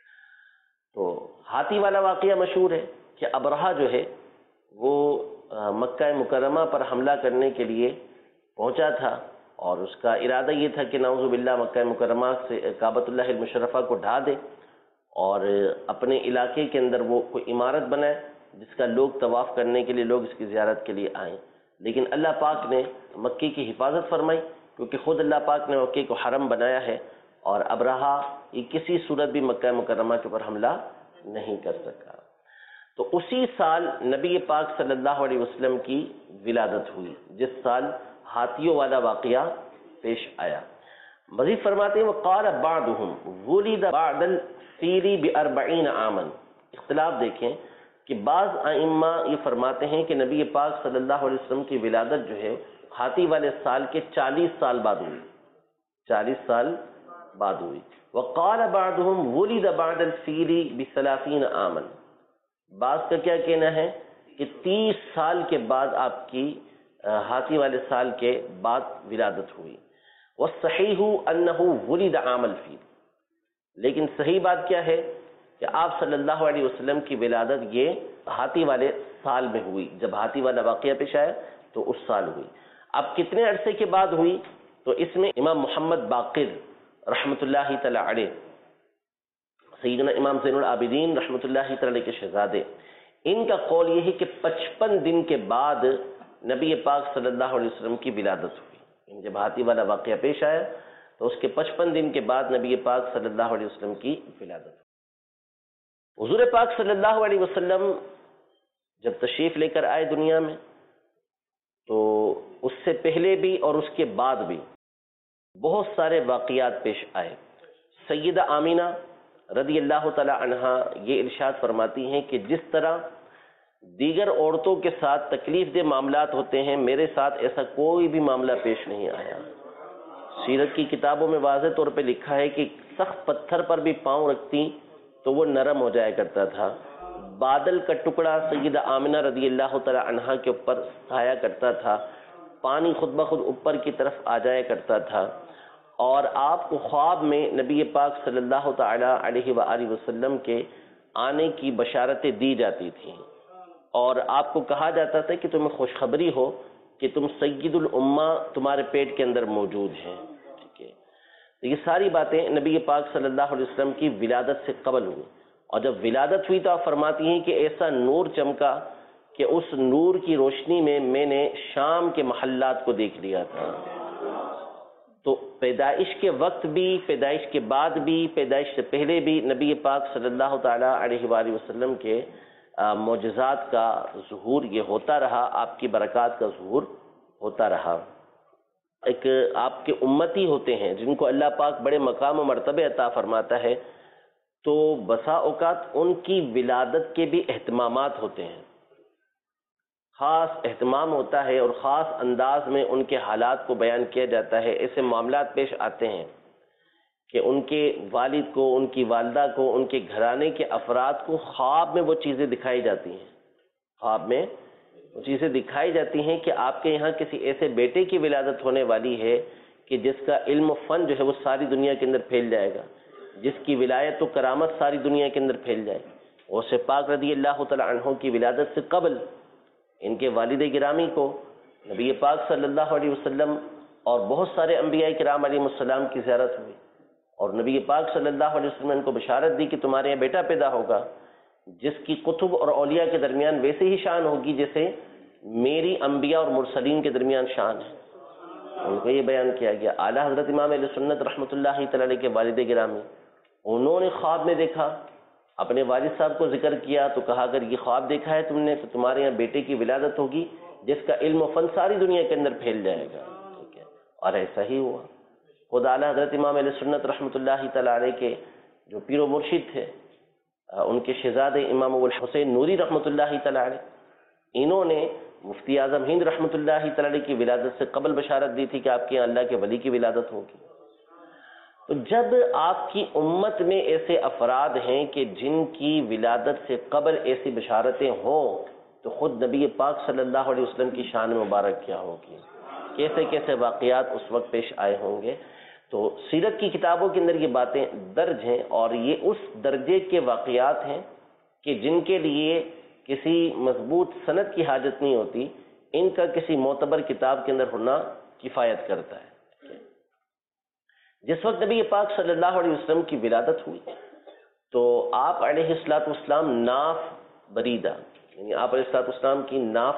تو ہاتھی والا واقعہ مشہور ہے کہ ابرہہ جو ہے وہ مکہ مکرمہ پر حملہ کرنے کے لیے پہنچا تھا، اور اس کا ارادہ یہ تھا کہ نعوذ باللہ مکہ مکرمہ سے کعبۃ اللہ المشرفہ کو ڈھا دے اور اپنے علاقے کے اندر وہ کوئی عمارت بنائے جس کا لوگ طواف کرنے کے لیے، لوگ اس کی زیارت کے لیے آئیں۔ لیکن اللہ پاک نے مکے کی حفاظت فرمائی، کیونکہ خود اللہ پاک نے مکے کو حرم بنایا ہے، اور ابرہہ یہ کسی صورت بھی مکہ مکرمہ کے اوپر حملہ نہیں کر سکا۔ تو اسی سال نبی پاک صلی اللہ علیہ وسلم کی ولادت ہوئی، جس سال ہاتھیوں والا واقعہ پیش آیا۔ مزید فرماتے ہیں وقال بعضهم ولد بعد الفیل باربعین عاما، اختلاف دیکھیں کہ بعض ائمہ یہ فرماتے ہیں کہ نبی پاک صلی اللہ علیہ وسلم کی ولادت جو ہے ہاتھی والے سال کے چالیس سال بعد ہوئی، چالیس سال بعد ہوئی۔ وقال بعضهم ولد بعد الفیل بثلاثین عاما، بعض کا کیا کہنا ہے کہ تیس سال کے بعد آپ کی ہاتھی والے سال کے بعد ولادت ہوئی۔ والصحیح انہ ولد عام الفیل، لیکن صحیح بات کیا ہے کہ آپ صلی اللہ علیہ وسلم کی ولادت یہ ہاتھی والے سال میں ہوئی، جب ہاتھی والا واقعہ پیش آیا تو اس سال ہوئی۔ اب کتنے عرصے کے بعد ہوئی؟ تو اس میں امام محمد باقر رحمۃ اللہ تعالی علیہ، سیدنا امام زین العابدین رحمۃ اللہ تعالی کے شہزادے، ان کا قول یہ ہے کہ پچپن دن کے بعد نبی پاک صلی اللہ علیہ وسلم کی ولادت ہوئی، جب ہاتھی والا واقعہ پیش آیا تو اس کے پچپن دن کے بعد نبی پاک صلی اللہ علیہ وسلم کی ولادت ہوئی۔ حضور پاک صلی اللہ علیہ وسلم جب تشریف لے کر آئے دنیا میں تو اس سے پہلے بھی اور اس کے بعد بھی بہت سارے واقعات پیش آئے۔ سیدہ آمینہ رضی اللہ تعالی عنہا یہ ارشاد فرماتی ہیں کہ جس طرح دیگر عورتوں کے ساتھ تکلیف دہ معاملات ہوتے ہیں، میرے ساتھ ایسا کوئی بھی معاملہ پیش نہیں آیا۔ سیرت کی کتابوں میں واضح طور پہ لکھا ہے کہ سخت پتھر پر بھی پاؤں رکھتی تو وہ نرم ہو جایا کرتا تھا، بادل کا ٹکڑا سیدہ آمنہ رضی اللہ تعالی عنہا کے اوپر سایہ کرتا تھا، پانی خود بخود اوپر کی طرف آ جایا کرتا تھا، اور آپ کو خواب میں نبی پاک صلی اللہ تعالی علیہ وآلہ وسلم کے آنے کی بشارتیں دی جاتی تھیں، اور آپ کو کہا جاتا تھا کہ تمہیں خوشخبری ہو کہ تم سید الامہ تمہارے پیٹ کے اندر موجود ہیں۔ ٹھیک ہے، یہ ساری باتیں نبی پاک صلی اللہ علیہ وسلم کی ولادت سے قبل ہوئی، اور جب ولادت ہوئی تو آپ فرماتی ہیں کہ ایسا نور چمکا کہ اس نور کی روشنی میں میں نے شام کے محلات کو دیکھ لیا تھا۔ تو پیدائش کے وقت بھی، پیدائش کے بعد بھی، پیدائش سے پہلے بھی نبی پاک صلی اللہ تعالیٰ علیہ وآلہ وسلم کے معجزات کا ظہور یہ ہوتا رہا، آپ کی برکات کا ظہور ہوتا رہا۔ ایک آپ کے امتی ہوتے ہیں جن کو اللہ پاک بڑے مقام و مرتبے عطا فرماتا ہے، تو بسا اوقات ان کی ولادت کے بھی اہتمامات ہوتے ہیں، خاص اہتمام ہوتا ہے اور خاص انداز میں ان کے حالات کو بیان کیا جاتا ہے۔ ایسے معاملات پیش آتے ہیں کہ ان کے والد کو، ان کی والدہ کو، ان کے گھرانے کے افراد کو خواب میں وہ چیزیں دکھائی جاتی ہیں، خواب میں وہ چیزیں دکھائی جاتی ہیں کہ آپ کے یہاں کسی ایسے بیٹے کی ولادت ہونے والی ہے کہ جس کا علم و فن جو ہے وہ ساری دنیا کے اندر پھیل جائے گا، جس کی ولایت و کرامت ساری دنیا کے اندر پھیل جائے گی۔ غوث پاک رضی اللہ تعالی عنہ کی ولادت سے قبل ان کے والد گرامی کو نبی پاک صلی اللہ علیہ وسلم اور بہت سارے انبیاء کرام علیہ السلام کی زیارت ہوئی، اور نبی پاک صلی اللہ علیہ وسلم نے ان کو بشارت دی کہ تمہارے یہاں بیٹا پیدا ہوگا جس کی قطب اور اولیاء کے درمیان ویسے ہی شان ہوگی جیسے میری انبیاء اور مرسلین کے درمیان شان ہے۔ ان کو یہ بیان کیا گیا۔ اعلیٰ حضرت امام اہل سنت رحمۃ اللہ تعالی علیہ کے والد گرامی، انہوں نے خواب میں دیکھا، اپنے والد صاحب کو ذکر کیا تو کہا اگر یہ خواب دیکھا ہے تم نے تو تمہارے یہاں بیٹے کی ولادت ہوگی جس کا علم و فن ساری دنیا کے اندر پھیل جائے گا، ٹھیک ہے، اور ایسا ہی ہوا۔ خود اعلیٰ حضرت امام اہل سنت رحمۃ اللہ تعالی علیہ کے جو پیر و مرشد تھے، ان کے شہزادے امام ابو الحسین نوری رحمۃ اللہ تعالی علیہ، انہوں نے مفتی اعظم ہند رحمۃ اللہ تعالی علیہ کی ولادت سے قبل بشارت دی تھی کہ آپ کے یہاں اللہ کے ولی کی ولادت ہوگی۔ تو جب آپ کی امت میں ایسے افراد ہیں کہ جن کی ولادت سے قبل ایسی بشارتیں ہوں تو خود نبی پاک صلی اللہ علیہ وسلم کی شان مبارک کیا ہوگی، کیسے کیسے واقعات اس وقت پیش آئے ہوں گے۔ تو سیرت کی کتابوں کے اندر یہ باتیں درج ہیں، اور یہ اس درجے کے واقعات ہیں کہ جن کے لیے کسی مضبوط سند کی حاجت نہیں ہوتی، ان کا کسی معتبر کتاب کے اندر ہونا کفایت کرتا ہے۔ جس وقت نبی پاک صلی اللہ علیہ وسلم کی ولادت ہوئی تو آپ علیہ الصلوۃ والسلام ناف بریدہ، یعنی آپ علیہ الصلوۃ والسلام کی ناف،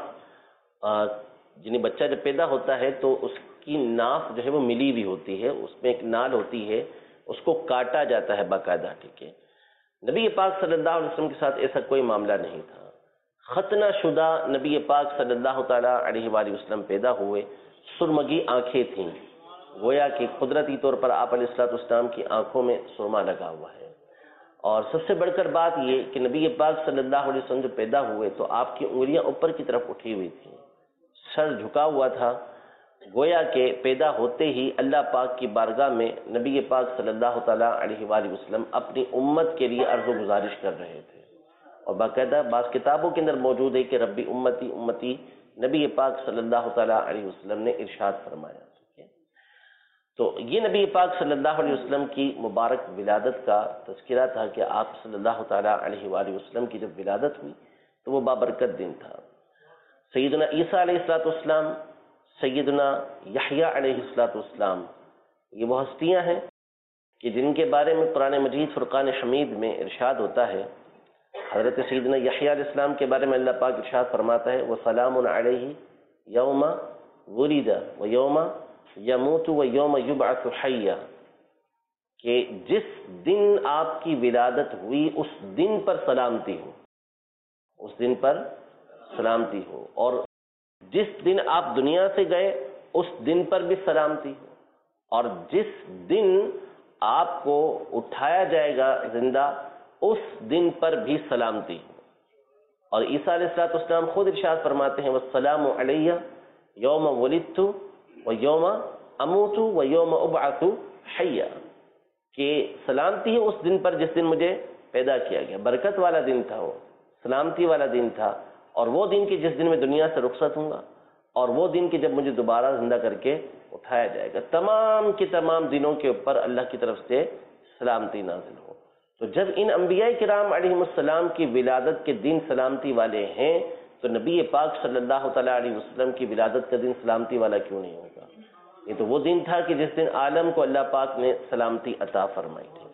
یعنی بچہ جب پیدا ہوتا ہے تو اس کی ناف جو ہے وہ ملی ہوئی ہوتی ہے، اس میں ایک نال ہوتی ہے، اس کو کاٹا جاتا ہے باقاعدہ، ٹھیک ہے۔ نبی پاک صلی اللہ علیہ وسلم کے ساتھ ایسا کوئی معاملہ نہیں تھا۔ ختنہ شدہ نبی پاک صلی اللہ تعالیٰ علیہ وآلہ وسلم پیدا ہوئے، سرمگی آنکھیں تھیں، گویا کہ قدرتی طور پر آپ علیہ الصلوۃ والسلام کی آنکھوں میں سرما لگا ہوا ہے۔ اور سب سے بڑھ کر بات یہ کہ نبی پاک صلی اللہ علیہ وسلم جب پیدا ہوئے تو آپ کی انگلیاں اوپر کی طرف اٹھی ہوئی تھیں، سر جھکا ہوا تھا، گویا کہ پیدا ہوتے ہی اللہ پاک کی بارگاہ میں نبی پاک صلی اللہ تعالیٰ علیہ وآلہ وسلم اپنی امت کے لیے عرض و گزارش کر رہے تھے، اور باقاعدہ بعض کتابوں کے اندر موجود ہے کہ ربی امتی امتی نبی پاک صلی اللہ تعالیٰ علیہ وسلم نے ارشاد فرمایا۔ تو یہ نبی پاک صلی اللہ علیہ وسلم کی مبارک ولادت کا تذکرہ تھا کہ آپ صلی اللہ تعالیٰ علیہ وآلہ وسلم کی جب ولادت ہوئی تو وہ بابرکت دن تھا۔ سیدنا عیسیٰ علیہ الصلوۃ والسلام، سیدنا یحییٰ علیہ الصلوۃ والسلام، یہ وہ ہستیاں ہیں کہ جن کے بارے میں قرآن مجید فرقان حمید میں ارشاد ہوتا ہے۔ حضرت سیدنا یحییٰ علیہ السلام کے بارے میں اللہ پاک ارشاد فرماتا ہے وَسَلَامٌ عَلَيْهِ يَوْمَ وُلِدَ وَيَوْمَ یموت و یوم یبعث حیا، کہ جس دن آپ کی ولادت ہوئی اس دن پر سلامتی ہو، اس دن پر سلامتی ہو، اور جس دن آپ دنیا سے گئے اس دن پر بھی سلامتی ہو، اور جس دن آپ کو اٹھایا جائے گا زندہ اس دن پر بھی سلامتی ہو۔ اور عیسیٰ علیہ الصلوۃ والسلام خود ارشاد فرماتے ہیں والسلام علی یوم ولدت وَيَوْمَ أَمُوتُ وَيَوْمَ أُبْعَثُ حَيًّا، کہ سلامتی ہے اس دن پر جس دن مجھے پیدا کیا گیا۔ برکت والا دن تھا، وہ سلامتی والا دن تھا، اور وہ دن کہ جس دن میں دنیا سے رخصت ہوں گا، اور وہ دن کہ جب مجھے دوبارہ زندہ کر کے اٹھایا جائے گا۔ تمام کے تمام دنوں کے اوپر اللہ کی طرف سے سلامتی نازل ہو۔ تو جب ان انبیاء کرام علیہ السلام کی ولادت کے دن سلامتی والے ہیں تو نبی پاک صلی اللہ تعالیٰ علیہ وسلم کی ولادت کا دن سلامتی والا کیوں نہیں ہوگا؟ یہ تو وہ دن تھا کہ جس دن عالم کو اللہ پاک نے سلامتی عطا فرمائی، ٹھیک ہے۔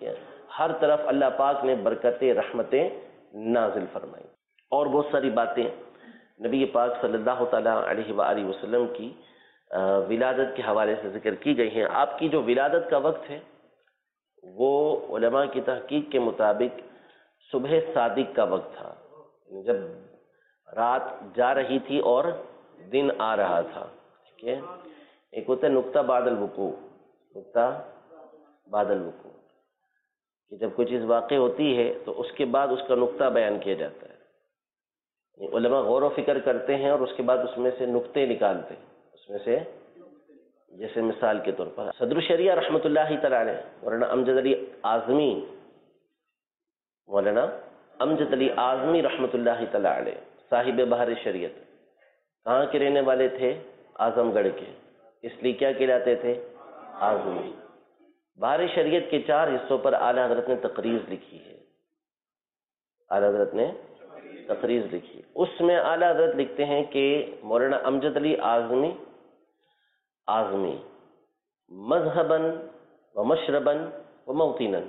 ہر طرف اللہ پاک نے برکتیں رحمتیں نازل فرمائی، اور بہت ساری باتیں نبی پاک صلی اللہ تعالیٰ علیہ وآلہ وسلم کی ولادت کے حوالے سے ذکر کی گئی ہیں۔ آپ کی جو ولادت کا وقت ہے وہ علماء کی تحقیق کے مطابق صبح صادق کا وقت تھا، جب رات جا رہی تھی اور دن آ رہا تھا۔ ٹھیک ہے، ایک ہوتا ہے نقطہ بعد الوقوع، نقطہ بعد الوقوع، کہ جب کوئی چیز واقع ہوتی ہے تو اس کے بعد اس کا نقطہ بیان کیا جاتا ہے، علماء غور و فکر کرتے ہیں اور اس کے بعد اس میں سے نقطے نکالتے ہیں، اس میں سے جیسے مثال کے طور پر صدر الشریعہ رحمۃ اللہ تعالی علیہ مولانا امجد علی اعظمی مولانا امجد علی اعظمی رحمۃ اللہ تعالی علیہ صاحب بحر شریعت کہاں کے رہنے والے تھے؟ اعظم گڑھ کے، اس لیے کیا کہلاتے تھے؟ اعظمی۔ بحر شریعت کے چار حصوں پر اعلیٰ حضرت نے تقریر لکھی ہے، اعلیٰ حضرت نے تقریر لکھی، اس میں اعلیٰ حضرت لکھتے ہیں کہ مولانا امجد علی اعظمی اعظمی مذہباً و مشرباً و موطناً،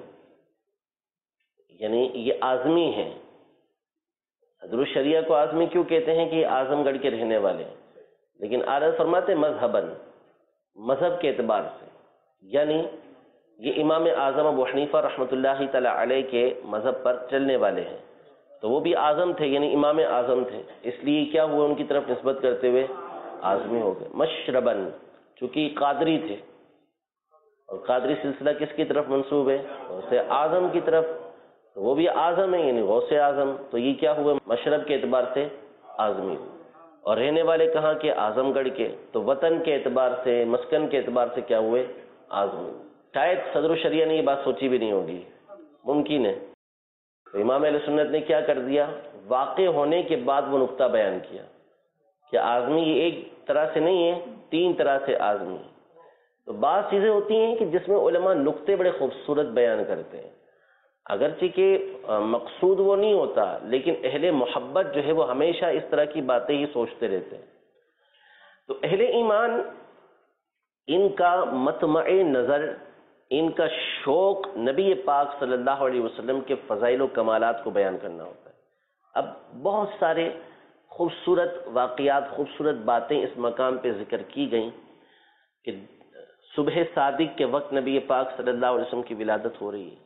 یعنی یہ اعظمی ہیں۔ حضرت الشریعہ کو اعظمی کیوں کہتے ہیں کہ یہ اعظم گڑھ کے رہنے والے ہیں، لیکن اعلیٰ فرماتے مذہباً، مذہب کے اعتبار سے، یعنی یہ امام اعظم ابو حنیفہ رحمۃ اللہ تعالی علیہ کے مذہب پر چلنے والے ہیں، تو وہ بھی اعظم تھے، یعنی امام اعظم تھے، اس لیے کیا ہوا ان کی طرف نسبت کرتے ہوئے اعظمی ہو گئے۔ مشرباً، چونکہ قادری تھے، اور قادری سلسلہ کس کی طرف منسوب ہے؟ غوث اعظم کی طرف، تو وہ بھی اعظم ہے، یعنی غوث اعظم، تو یہ کیا ہوئے؟ مشرب کے اعتبار سے اعظمی، اور رہنے والے کہاں کے؟ اعظم گڑھ کے، تو وطن کے اعتبار سے، مسکن کے اعتبار سے کیا ہوئے؟ اعظمی۔ شاید صدر الشریعہ نے یہ بات سوچی بھی نہیں ہوگی، ممکن ہے، تو امام اہل سنت نے کیا کر دیا؟ واقع ہونے کے بعد وہ نقطہ بیان کیا کہ اعظمی یہ ایک طرح سے نہیں ہے، تین طرح سے اعظمی ہے۔ تو بعض چیزیں ہوتی ہیں کہ جس میں علماء نقطے بڑے خوبصورت بیان کرتے ہیں، اگرچہ کہ مقصود وہ نہیں ہوتا، لیکن اہل محبت جو ہے وہ ہمیشہ اس طرح کی باتیں ہی سوچتے رہتے ہیں۔ تو اہل ایمان ان کا مطمع نظر، ان کا شوق نبی پاک صلی اللہ علیہ وسلم کے فضائل و کمالات کو بیان کرنا ہوتا ہے۔ اب بہت سارے خوبصورت واقعات، خوبصورت باتیں اس مقام پہ ذکر کی گئیں کہ صبح صادق کے وقت نبی پاک صلی اللہ علیہ وسلم کی ولادت ہو رہی ہے،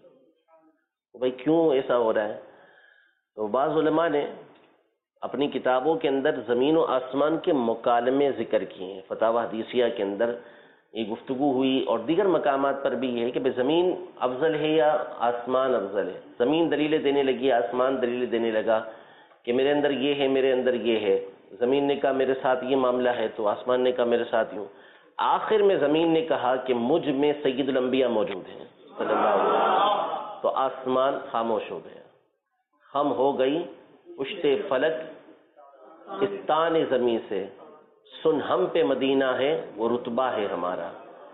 تو بھائی کیوں ایسا ہو رہا ہے؟ تو بعض علماء نے اپنی کتابوں کے اندر زمین و آسمان کے مکالمے ذکر کیے ہیں، فتاوی حدیثیہ کے اندر یہ گفتگو ہوئی، اور دیگر مقامات پر بھی یہ ہے کہ بھائی زمین افضل ہے یا آسمان افضل ہے؟ زمین دلیلیں دینے لگی، آسمان دلیلیں دینے لگا کہ میرے اندر یہ ہے، میرے اندر یہ ہے۔ زمین نے کہا میرے ساتھ یہ معاملہ ہے، تو آسمان نے کہا میرے ساتھ یوں۔ آخر میں زمین نے کہا کہ مجھ میں سید الانبیاء موجود ہیں صلی اللہ علیہ وسلم، تو آسمان خاموش ہو گیا، ہم ہو گئی پشت فلک استان زمین سے، سن ہم پہ مدینہ ہے وہ رتبہ ہے ہمارا۔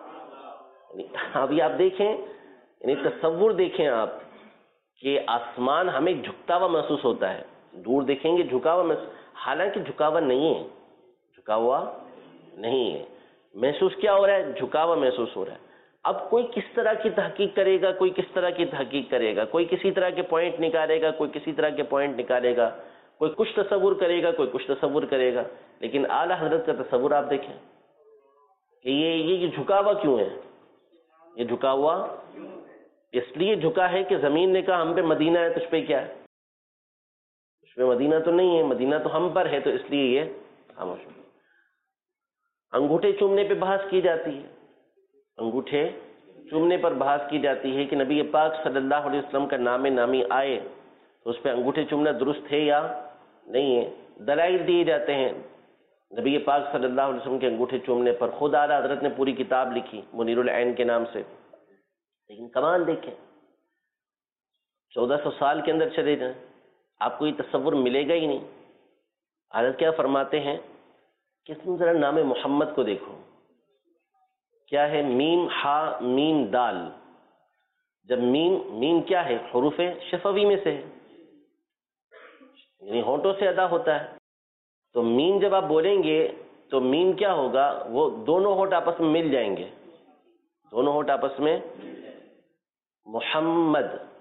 ابھی آپ دیکھیں، یعنی تصور دیکھیں آپ کہ آسمان ہمیں جھکتا ہوا محسوس ہوتا ہے، دور دیکھیں گے جھکا ہوا محسوس، حالانکہ جھکا ہوا نہیں ہے، جھکا ہوا نہیں ہے، محسوس کیا ہو رہا ہے؟ جھکا ہوا محسوس ہو رہا ہے۔ اب کوئی کس طرح کی تحقیق کرے گا، کوئی کس طرح کی تحقیق کرے گا، کوئی کسی طرح کے پوائنٹ نکالے گا، کوئی کسی طرح کے پوائنٹ نکالے گا، کوئی کچھ تصور کرے گا، کوئی کچھ تصور کرے گا، لیکن اعلیٰ حضرت کا تصور آپ دیکھیں کہ یہ یہ جھکا ہوا کیوں ہے؟ یہ جھکا ہوا اس لیے جھکا ہے کہ زمین نے کہا ہم پہ مدینہ ہے، تجھ پہ کیا ہے؟ تجھ پہ مدینہ تو نہیں ہے، مدینہ تو ہم پر ہے، تو اس لیے یہ خاموش ہو۔ انگوٹھے چومنے پہ بحث کی جاتی ہے، انگوٹھے چومنے پر بحث کی جاتی ہے کہ نبی پاک صلی اللہ علیہ وسلم کا نام نامی آئے تو اس پہ انگوٹھے چومنا درست ہے یا نہیں ہے؟ دلائل دیے جاتے ہیں نبی پاک صلی اللہ علیہ وسلم کے انگوٹھے چومنے پر۔ خود اعلیٰ حضرت نے پوری کتاب لکھی منیر العین کے نام سے، لیکن کمال دیکھیں، چودہ سو سال کے اندر چلے جائیں، آپ کو یہ تصور ملے گا ہی نہیں۔ حضرت کیا فرماتے ہیں کہ تم ذرا نام محمد کو دیکھو، کیا ہے؟ میم ہا میم دال۔ جب میم میم کیا ہے؟ حروف شفوی میں سے ہے، یعنی ہونٹوں سے ادا ہوتا ہے، تو میم جب آپ بولیں گے تو میم کیا ہوگا؟ وہ دونوں ہونٹ آپس میں مل جائیں گے، دونوں ہونٹ آپس میں، محمد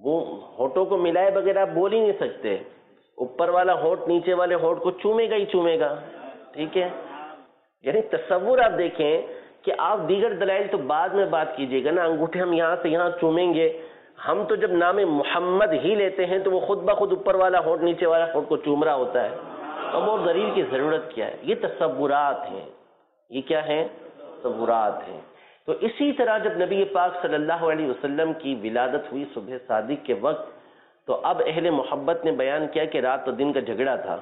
وہ ہونٹوں کو ملائے بغیر آپ بول ہی نہیں سکتے، اوپر والا ہونٹ نیچے والے ہونٹ کو چومے گا ہی چومے گا، ٹھیک ہے؟ یعنی تصور آپ دیکھیں کہ آپ دیگر دلائل تو بعد میں بات کیجیے گا نا، انگوٹھے ہم یہاں سے یہاں چومیں گے، ہم تو جب نام محمد ہی لیتے ہیں تو وہ خود بخود اوپر والا ہونٹ نیچے والا ہونٹ کو چوم رہا ہوتا ہے، اب اور دلیل کی ضرورت کیا ہے؟ یہ تصورات ہیں، یہ کیا ہیں؟ تصورات ہیں۔ تو اسی طرح جب نبی پاک صلی اللہ علیہ وسلم کی ولادت ہوئی صبح صادق کے وقت، تو اب اہل محبت نے بیان کیا کہ رات تو دن کا جھگڑا تھا،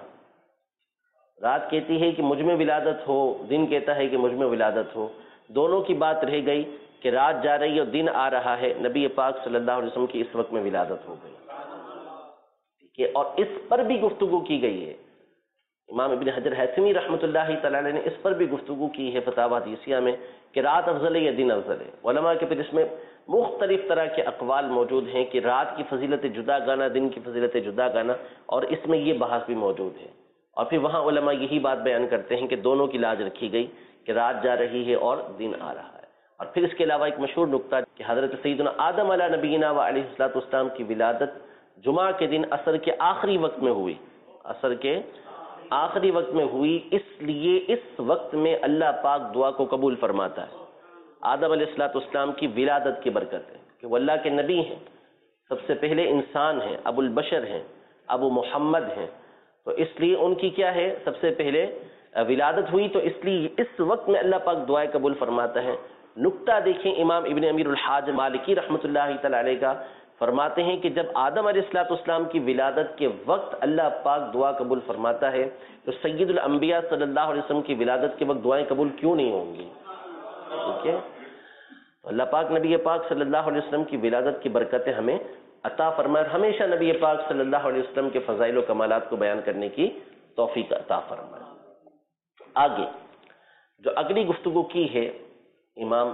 رات کہتی ہے کہ مجھ میں ولادت ہو، دن کہتا ہے کہ مجھ میں ولادت ہو، دونوں کی بات رہ گئی کہ رات جا رہی ہے اور دن آ رہا ہے، نبی پاک صلی اللہ علیہ وسلم کی اس وقت میں ولادت ہو گئی، ٹھیک ہے؟ اور اس پر بھی گفتگو کی گئی ہے، امام ابن حجر ہیثمی رحمۃ اللہ تعالی نے اس پر بھی گفتگو کی ہے فتاوی حدیثیہ میں کہ رات افضل ہے یا دن افضل ہے۔ علماء کے پھر اس میں مختلف طرح کے اقوال موجود ہیں کہ رات کی فضیلت جدا گانا، دن کی فضیلت جدا گانا، اور اس میں یہ بحث بھی موجود ہے، اور پھر وہاں علماء یہی بات بیان کرتے ہیں کہ دونوں کی لاج رکھی گئی کہ رات جا رہی ہے اور دن آ رہا ہے۔ اور پھر اس کے علاوہ ایک مشہور نقطہ کہ حضرت سیدنا آدم علیہ نبینا و علیہ الصلوۃ والسلام کی ولادت جمعہ کے دن عصر کے آخری وقت میں ہوئی، عصر کے آخری وقت میں ہوئی، اس لیے اس وقت میں اللہ پاک دعا کو قبول فرماتا ہے۔ آدم علیہ الصلوۃ والسلام کی ولادت کی برکت ہے کہ وہ اللہ کے نبی ہیں، سب سے پہلے انسان ہیں، ابو البشر ہیں، ابو محمد ہیں، تو اس لیے ان کی کیا ہے، سب سے پہلے ولادت ہوئی، تو اس لیے اس وقت میں اللہ پاک دعائیں قبول فرماتا ہے۔ نقطہ دیکھیں امام ابن امیر الحاج مالکی رحمۃ اللہ تعالی علیہ کا، فرماتے ہیں کہ جب آدم علیہ الصلوۃ والسلام کی ولادت کے وقت اللہ پاک دعا قبول فرماتا ہے تو سید الانبیاء صلی اللہ علیہ وسلم کی ولادت کے وقت دعائیں قبول کیوں نہیں ہوں گی؟ ٹھیک ہے، اللہ پاک نبی پاک صلی اللہ علیہ وسلم کی ولادت کی برکتیں ہمیں عطا فرمائے، ہمیشہ نبی پاک صلی اللہ علیہ وسلم کے فضائل و کمالات کو بیان کرنے کی توفیق عطا فرمائے۔ آگے جو اگلی گفتگو کی ہے امام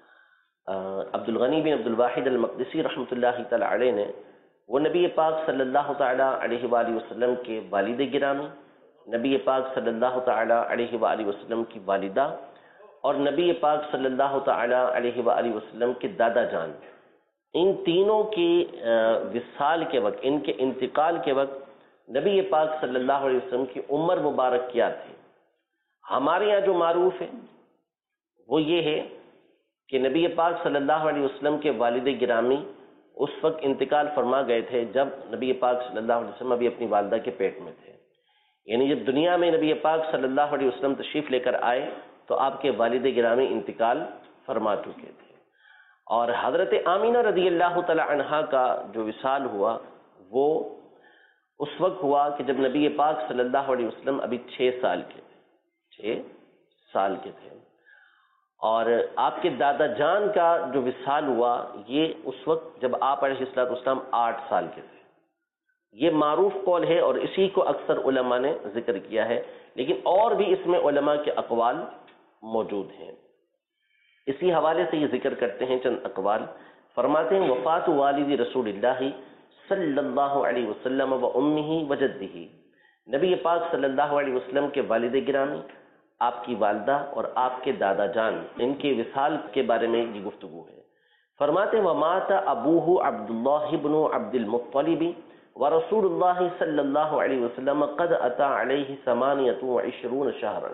عبد الغنی بن عبد الواحد المقدسی رحمۃ اللہ تعالی علیہ نے، وہ نبی پاک صلی اللہ تعالی علیہ وآلہ وسلم کے والد گرامی، نبی پاک صلی اللہ تعالی علیہ وآلہ وسلم کی والدہ، اور نبی پاک صلی اللہ تعالی علیہ وآلہ وسلم کے دادا جان، ان تینوں کی وصال کے وقت، ان کے انتقال کے وقت نبی پاک صلی اللہ علیہ وسلم کی عمر مبارک کیا تھی؟ ہمارے یہاں جو معروف ہے وہ یہ ہے کہ نبی پاک صلی اللہ علیہ وسلم کے والد گرامی اس وقت انتقال فرما گئے تھے جب نبی پاک صلی اللہ علیہ وسلم ابھی اپنی والدہ کے پیٹ میں تھے، یعنی جب دنیا میں نبی پاک صلی اللہ علیہ وسلم تشریف لے کر آئے تو آپ کے والد گرامی انتقال فرما چکے تھے۔ اور حضرت آمینہ رضی اللہ تعالی عنہا کا جو وصال ہوا وہ اس وقت ہوا کہ جب نبی پاک صلی اللہ علیہ وسلم ابھی چھ سال کے تھے، چھ سال کے تھے، اور آپ کے دادا جان کا جو وصال ہوا یہ اس وقت جب آپ علیہ الصلوۃ والسلام آٹھ سال کے تھے۔ یہ معروف قول ہے اور اسی کو اکثر علماء نے ذکر کیا ہے، لیکن اور بھی اس میں علماء کے اقوال موجود ہیں۔ اسی حوالے سے یہ ذکر کرتے ہیں چند اقوال، فرماتے ہیں وفات والد رسول اللہ صلی اللہ علیہ وسلم و امہ و جدہ، نبی پاک صلی اللہ علیہ وسلم کے والد گرامی، آپ کی والدہ اور آپ کے دادا جان، ان کے وصال کے بارے میں یہ گفتگو ہے۔ فرماتے ہیں ومات ابوہ عبداللہ بن عبد المطلب ورسول اللہ صلی اللہ علیہ وسلم قد اتی علیہ ثمانیۃ وعشرون شہرا،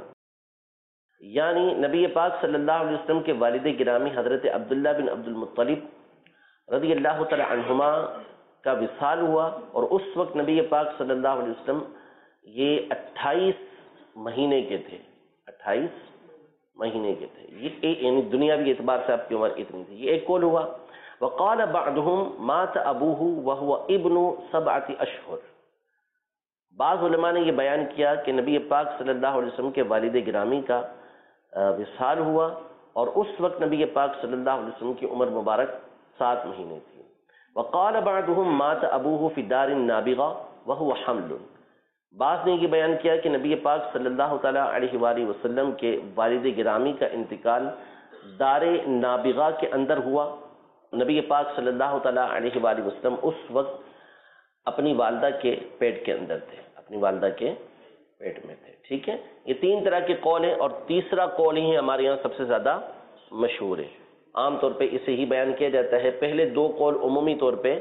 یعنی نبی پاک صلی اللہ علیہ وسلم کے والد گرامی حضرت عبداللہ بن عبد المطلب رضی اللہ تعالی عنہما کا وصال ہوا، اور اس وقت نبی پاک صلی اللہ علیہ وسلم یہ اٹھائیس مہینے کے تھے، اٹھائیس مہینے کے تھے، یہ یعنی دنیاوی اعتبار سے آپ کی عمر اتنی تھی، یہ ایک قول ہوا۔ وقال بعضهم مات ابوہ وهو ابن سبعۃ اشہر، بعض علماء نے یہ بیان کیا کہ نبی پاک صلی اللہ علیہ وسلم کے والد گرامی کا وصال ہوا اور اس وقت نبی پاک صلی اللہ علیہ وسلم کی عمر مبارک سات مہینے تھی۔ وقال بعضهم مات ابوہ فی دار نابغہ وهو حمل، بعض نے یہ بیان کیا کہ نبی پاک صلی اللہ تعالی علیہ وآلہ وسلم کے والد گرامی کا انتقال دار نابغہ کے اندر ہوا، نبی پاک صلی اللہ تعالی علیہ وآلہ وسلم اس وقت اپنی والدہ کے پیٹ کے اندر تھے، اپنی والدہ کے پیٹ میں تھے، ٹھیک ہے۔ یہ تین طرح کے قول ہیں، اور تیسرا قول ہی ہمارے یہاں سب سے زیادہ مشہور ہے، عام طور پہ اسے ہی بیان کیا جاتا ہے۔ پہلے دو قول عمومی طور پہ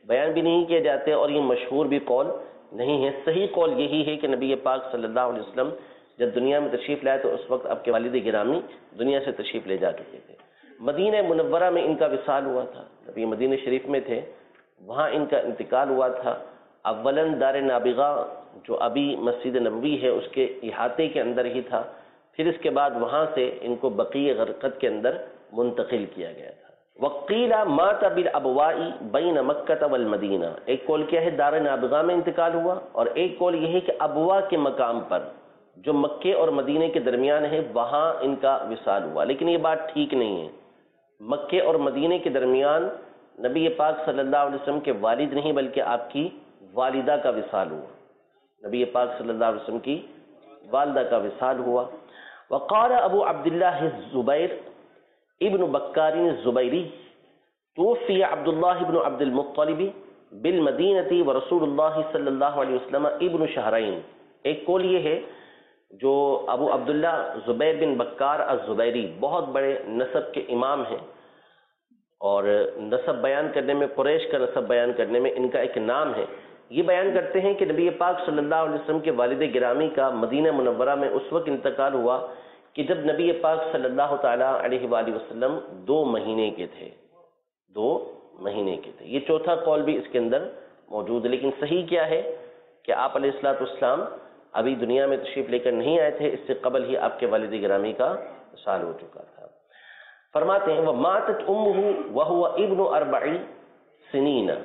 بیان بھی نہیں کیے جاتے اور یہ مشہور بھی قول نہیں ہے۔ صحیح قول یہی ہے کہ نبی پاک صلی اللہ علیہ وسلم جب دنیا میں تشریف لائے تو اس وقت آپ کے والد گرامی دنیا سے تشریف لے جا چکے تھے۔ مدینہ منورہ میں ان کا وصال ہوا تھا، نبی مدینہ شریف میں تھے، وہاں ان کا انتقال ہوا تھا۔ اولاً دار نابغہ جو ابھی مسجد نبوی ہے اس کے احاطے کے اندر ہی تھا، پھر اس کے بعد وہاں سے ان کو بقیع غرقد کے اندر منتقل کیا گیا تھا۔ وقیل مات بالابواء بین مکہ والمدینہ، ایک قول کیا ہے دار نابغہ میں انتقال ہوا، اور ایک قول یہ ہے کہ ابوا کے مقام پر جو مکے اور مدینے کے درمیان ہے وہاں ان کا وصال ہوا، لیکن یہ بات ٹھیک نہیں ہے۔ مکے اور مدینے کے درمیان نبی پاک صلی اللہ علیہ وسلم کے والد نہیں بلکہ آپ کی والدہ کا وصال ہوا، نبی پاک صلی اللہ علیہ وسلم کی والدہ کا وصال ہوا۔ وقال ابو عبداللہ الزبیر ابن بکار الزبیری توفی عبداللہ ابن عبد المطلب بالمدینہ ورسول اللہ صلی اللہ علیہ وسلم ابن شہرین، ایک قول یہ ہے جو ابو عبداللہ زبیر بن بکار الزبیری بہت بڑے نسب کے امام ہیں، اور نسب بیان کرنے میں قریش کا نسب بیان کرنے میں ان کا ایک نام ہے۔ یہ بیان کرتے ہیں کہ نبی پاک صلی اللہ علیہ وسلم کے والد گرامی کا مدینہ منورہ میں اس وقت انتقال ہوا کہ جب نبی پاک صلی اللہ تعالیٰ علیہ وآلہ وسلم دو مہینے کے تھے، دو مہینے کے تھے۔ یہ چوتھا قول بھی اس کے اندر موجود ہے، لیکن صحیح کیا ہے کہ آپ علیہ الصلوۃ والسلام ابھی دنیا میں تشریف لے کر نہیں آئے تھے، اس سے قبل ہی آپ کے والد گرامی کا وصال ہو چکا تھا۔ فرماتے ہیں وَمَاتَتْ أُمُّهُ وَهُوَ ابْنُ أَرْبَعِ سِنِينَ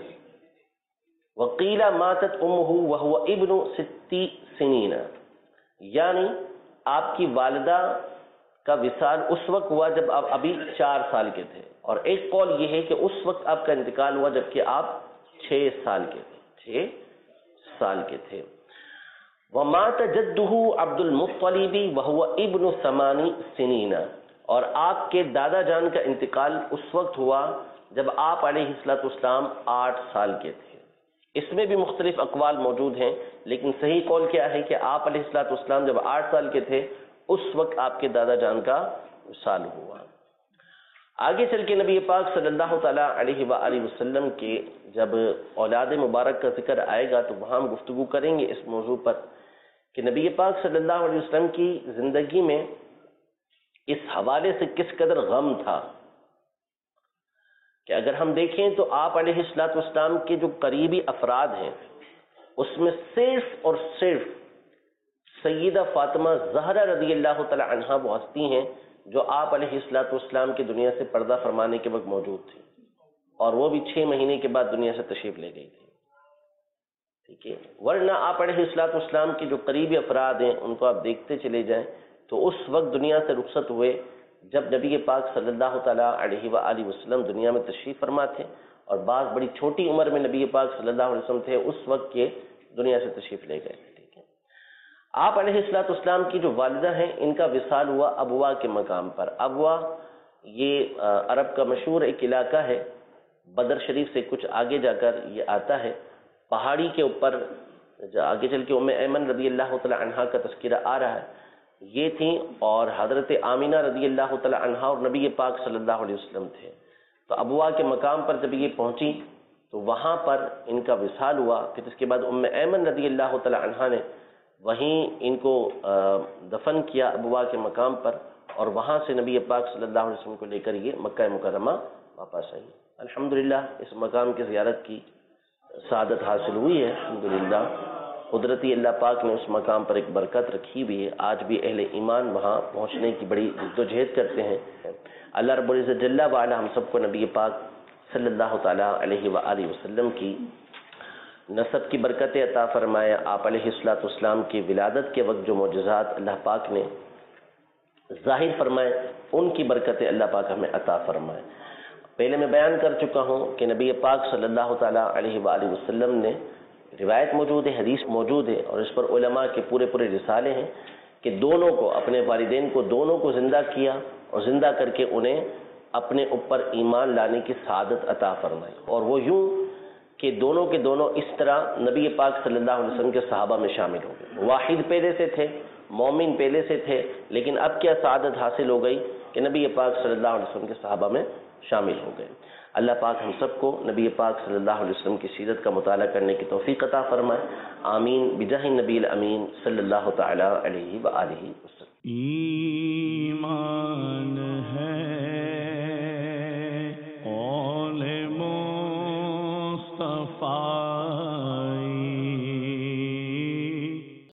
وَقِيلَ مَاتَتْ أُمُّهُ وَهُوَ ابْنُ سِتِّ سِنِينَ، یعنی آپ کی والدہ کا وصال اس وقت ہوا جب آپ ابھی چار سال کے تھے، اور ایک قول یہ ہے کہ اس وقت آپ کا انتقال ہوا جبکہ آپ چھ سال کے تھے، چھ سال کے تھے۔ وَمَاتَ جَدُّهُ عَبْدُ الْمُطَّلِبِ وَهُوَ ابْنُ ثَمَانِ سِنِينَ، اور آپ کے دادا جان کا انتقال اس وقت ہوا جب آپ علیہ الصلوۃ والسلام آٹھ سال کے تھے۔ اس میں بھی مختلف اقوال موجود ہیں، لیکن صحیح قول کیا ہے کہ آپ علیہ الصلوۃ والسلام جب آٹھ سال کے تھے اس وقت آپ کے دادا جان کا وصال ہوا۔ آگے چل کے نبی پاک صلی اللہ تعالیٰ علیہ وآلہ وسلم کے جب اولاد مبارک کا ذکر آئے گا تو وہاں ہم گفتگو کریں گے اس موضوع پر کہ نبی پاک صلی اللہ علیہ وسلم کی زندگی میں اس حوالے سے کس قدر غم تھا کہ اگر ہم دیکھیں تو آپ علیہ الصلوۃ والسلام کے جو قریبی افراد ہیں اس میں صرف اور صرف سیدہ فاطمہ زہرا رضی اللہ تعالی عنہا وہ ہستی ہیں جو آپ علیہ الصلوۃ والسلام کی دنیا سے پردہ فرمانے کے وقت موجود تھی، اور وہ بھی چھ مہینے کے بعد دنیا سے تشریف لے گئی تھی، ٹھیک ہے۔ ورنہ آپ علیہ الصلوۃ والسلام کے جو قریبی افراد ہیں ان کو آپ دیکھتے چلے جائیں تو اس وقت دنیا سے رخصت ہوئے جب نبی پاک صلی اللہ تعالیٰ علیہ وآلہ وسلم دنیا میں تشریف فرما تھے، اور بعض بڑی چھوٹی عمر میں نبی پاک صلی اللہ علیہ وسلم تھے اس وقت کے دنیا سے تشریف لے گئے تھے، ٹھیک ہے۔ آپ علیہ الصلوۃ والسلام کی جو والدہ ہیں ان کا وصال ہوا ابوا کے مقام پر۔ ابوا یہ عرب کا مشہور ایک علاقہ ہے، بدر شریف سے کچھ آگے جا کر یہ آتا ہے، پہاڑی کے اوپر آگے چل کے ام ایمن رضی اللہ تعالی عنہا کا تذکرہ آ رہا ہے، یہ تھیں، اور حضرت آمینہ رضی اللہ تعالی عنہا اور نبی پاک صلی اللہ علیہ وسلم تھے۔ تو ابوا کے مقام پر جب یہ پہنچی تو وہاں پر ان کا وصال ہوا، پھر اس کے بعد ام ایمن رضی اللہ تعالی عنہا نے وہیں ان کو دفن کیا ابوا کے مقام پر، اور وہاں سے نبی پاک صلی اللہ علیہ وسلم کو لے کر یہ مکہ مکرمہ واپس آئی۔ الحمدللہ اس مقام کی زیارت کی سعادت حاصل ہوئی ہے، الحمدللہ قدرتی اللہ پاک نے اس مقام پر ایک برکت رکھی ہوئی ہے، آج بھی اہل ایمان وہاں پہنچنے کی بڑی جد و جہد کرتے ہیں۔ اللہ رب العزت جل وعلا ہم سب کو نبی پاک صلی اللہ تعالیٰ علیہ وآلہ وسلم کی نسب کی برکت عطا فرمائے، آپ علیہ الصلوۃ والسلام کی ولادت کے وقت جو معجزات اللہ پاک نے ظاہر فرمائے ان کی برکت اللہ پاک ہمیں عطا فرمائے۔ پہلے میں بیان کر چکا ہوں کہ نبی پاک صلی اللہ تعالیٰ علیہ وآلہ وسلم نے روایت موجود ہے، حدیث موجود ہے، اور اس پر علماء کے پورے پورے رسالے ہیں کہ دونوں کو، اپنے والدین کو دونوں کو زندہ کیا اور زندہ کر کے انہیں اپنے اوپر ایمان لانے کی سعادت عطا فرمائی، اور وہ یوں کہ دونوں کے دونوں اس طرح نبی پاک صلی اللہ علیہ وسلم کے صحابہ میں شامل ہو گئے۔ واحد پہلے سے تھے، مومن پہلے سے تھے، لیکن اب کیا سعادت حاصل ہو گئی کہ نبی پاک صلی اللہ علیہ وسلم کے صحابہ میں شامل ہو گئے۔ اللہ پاک ہم سب کو نبی پاک صلی اللہ علیہ وسلم کی سیرت کا مطالعہ کرنے کی توفیق عطا فرمائے، آمین بجاہ نبی الامین صلی اللہ تعالی علیہ وآلہ وسلم۔ ایمان ہے قول مصطفیٰ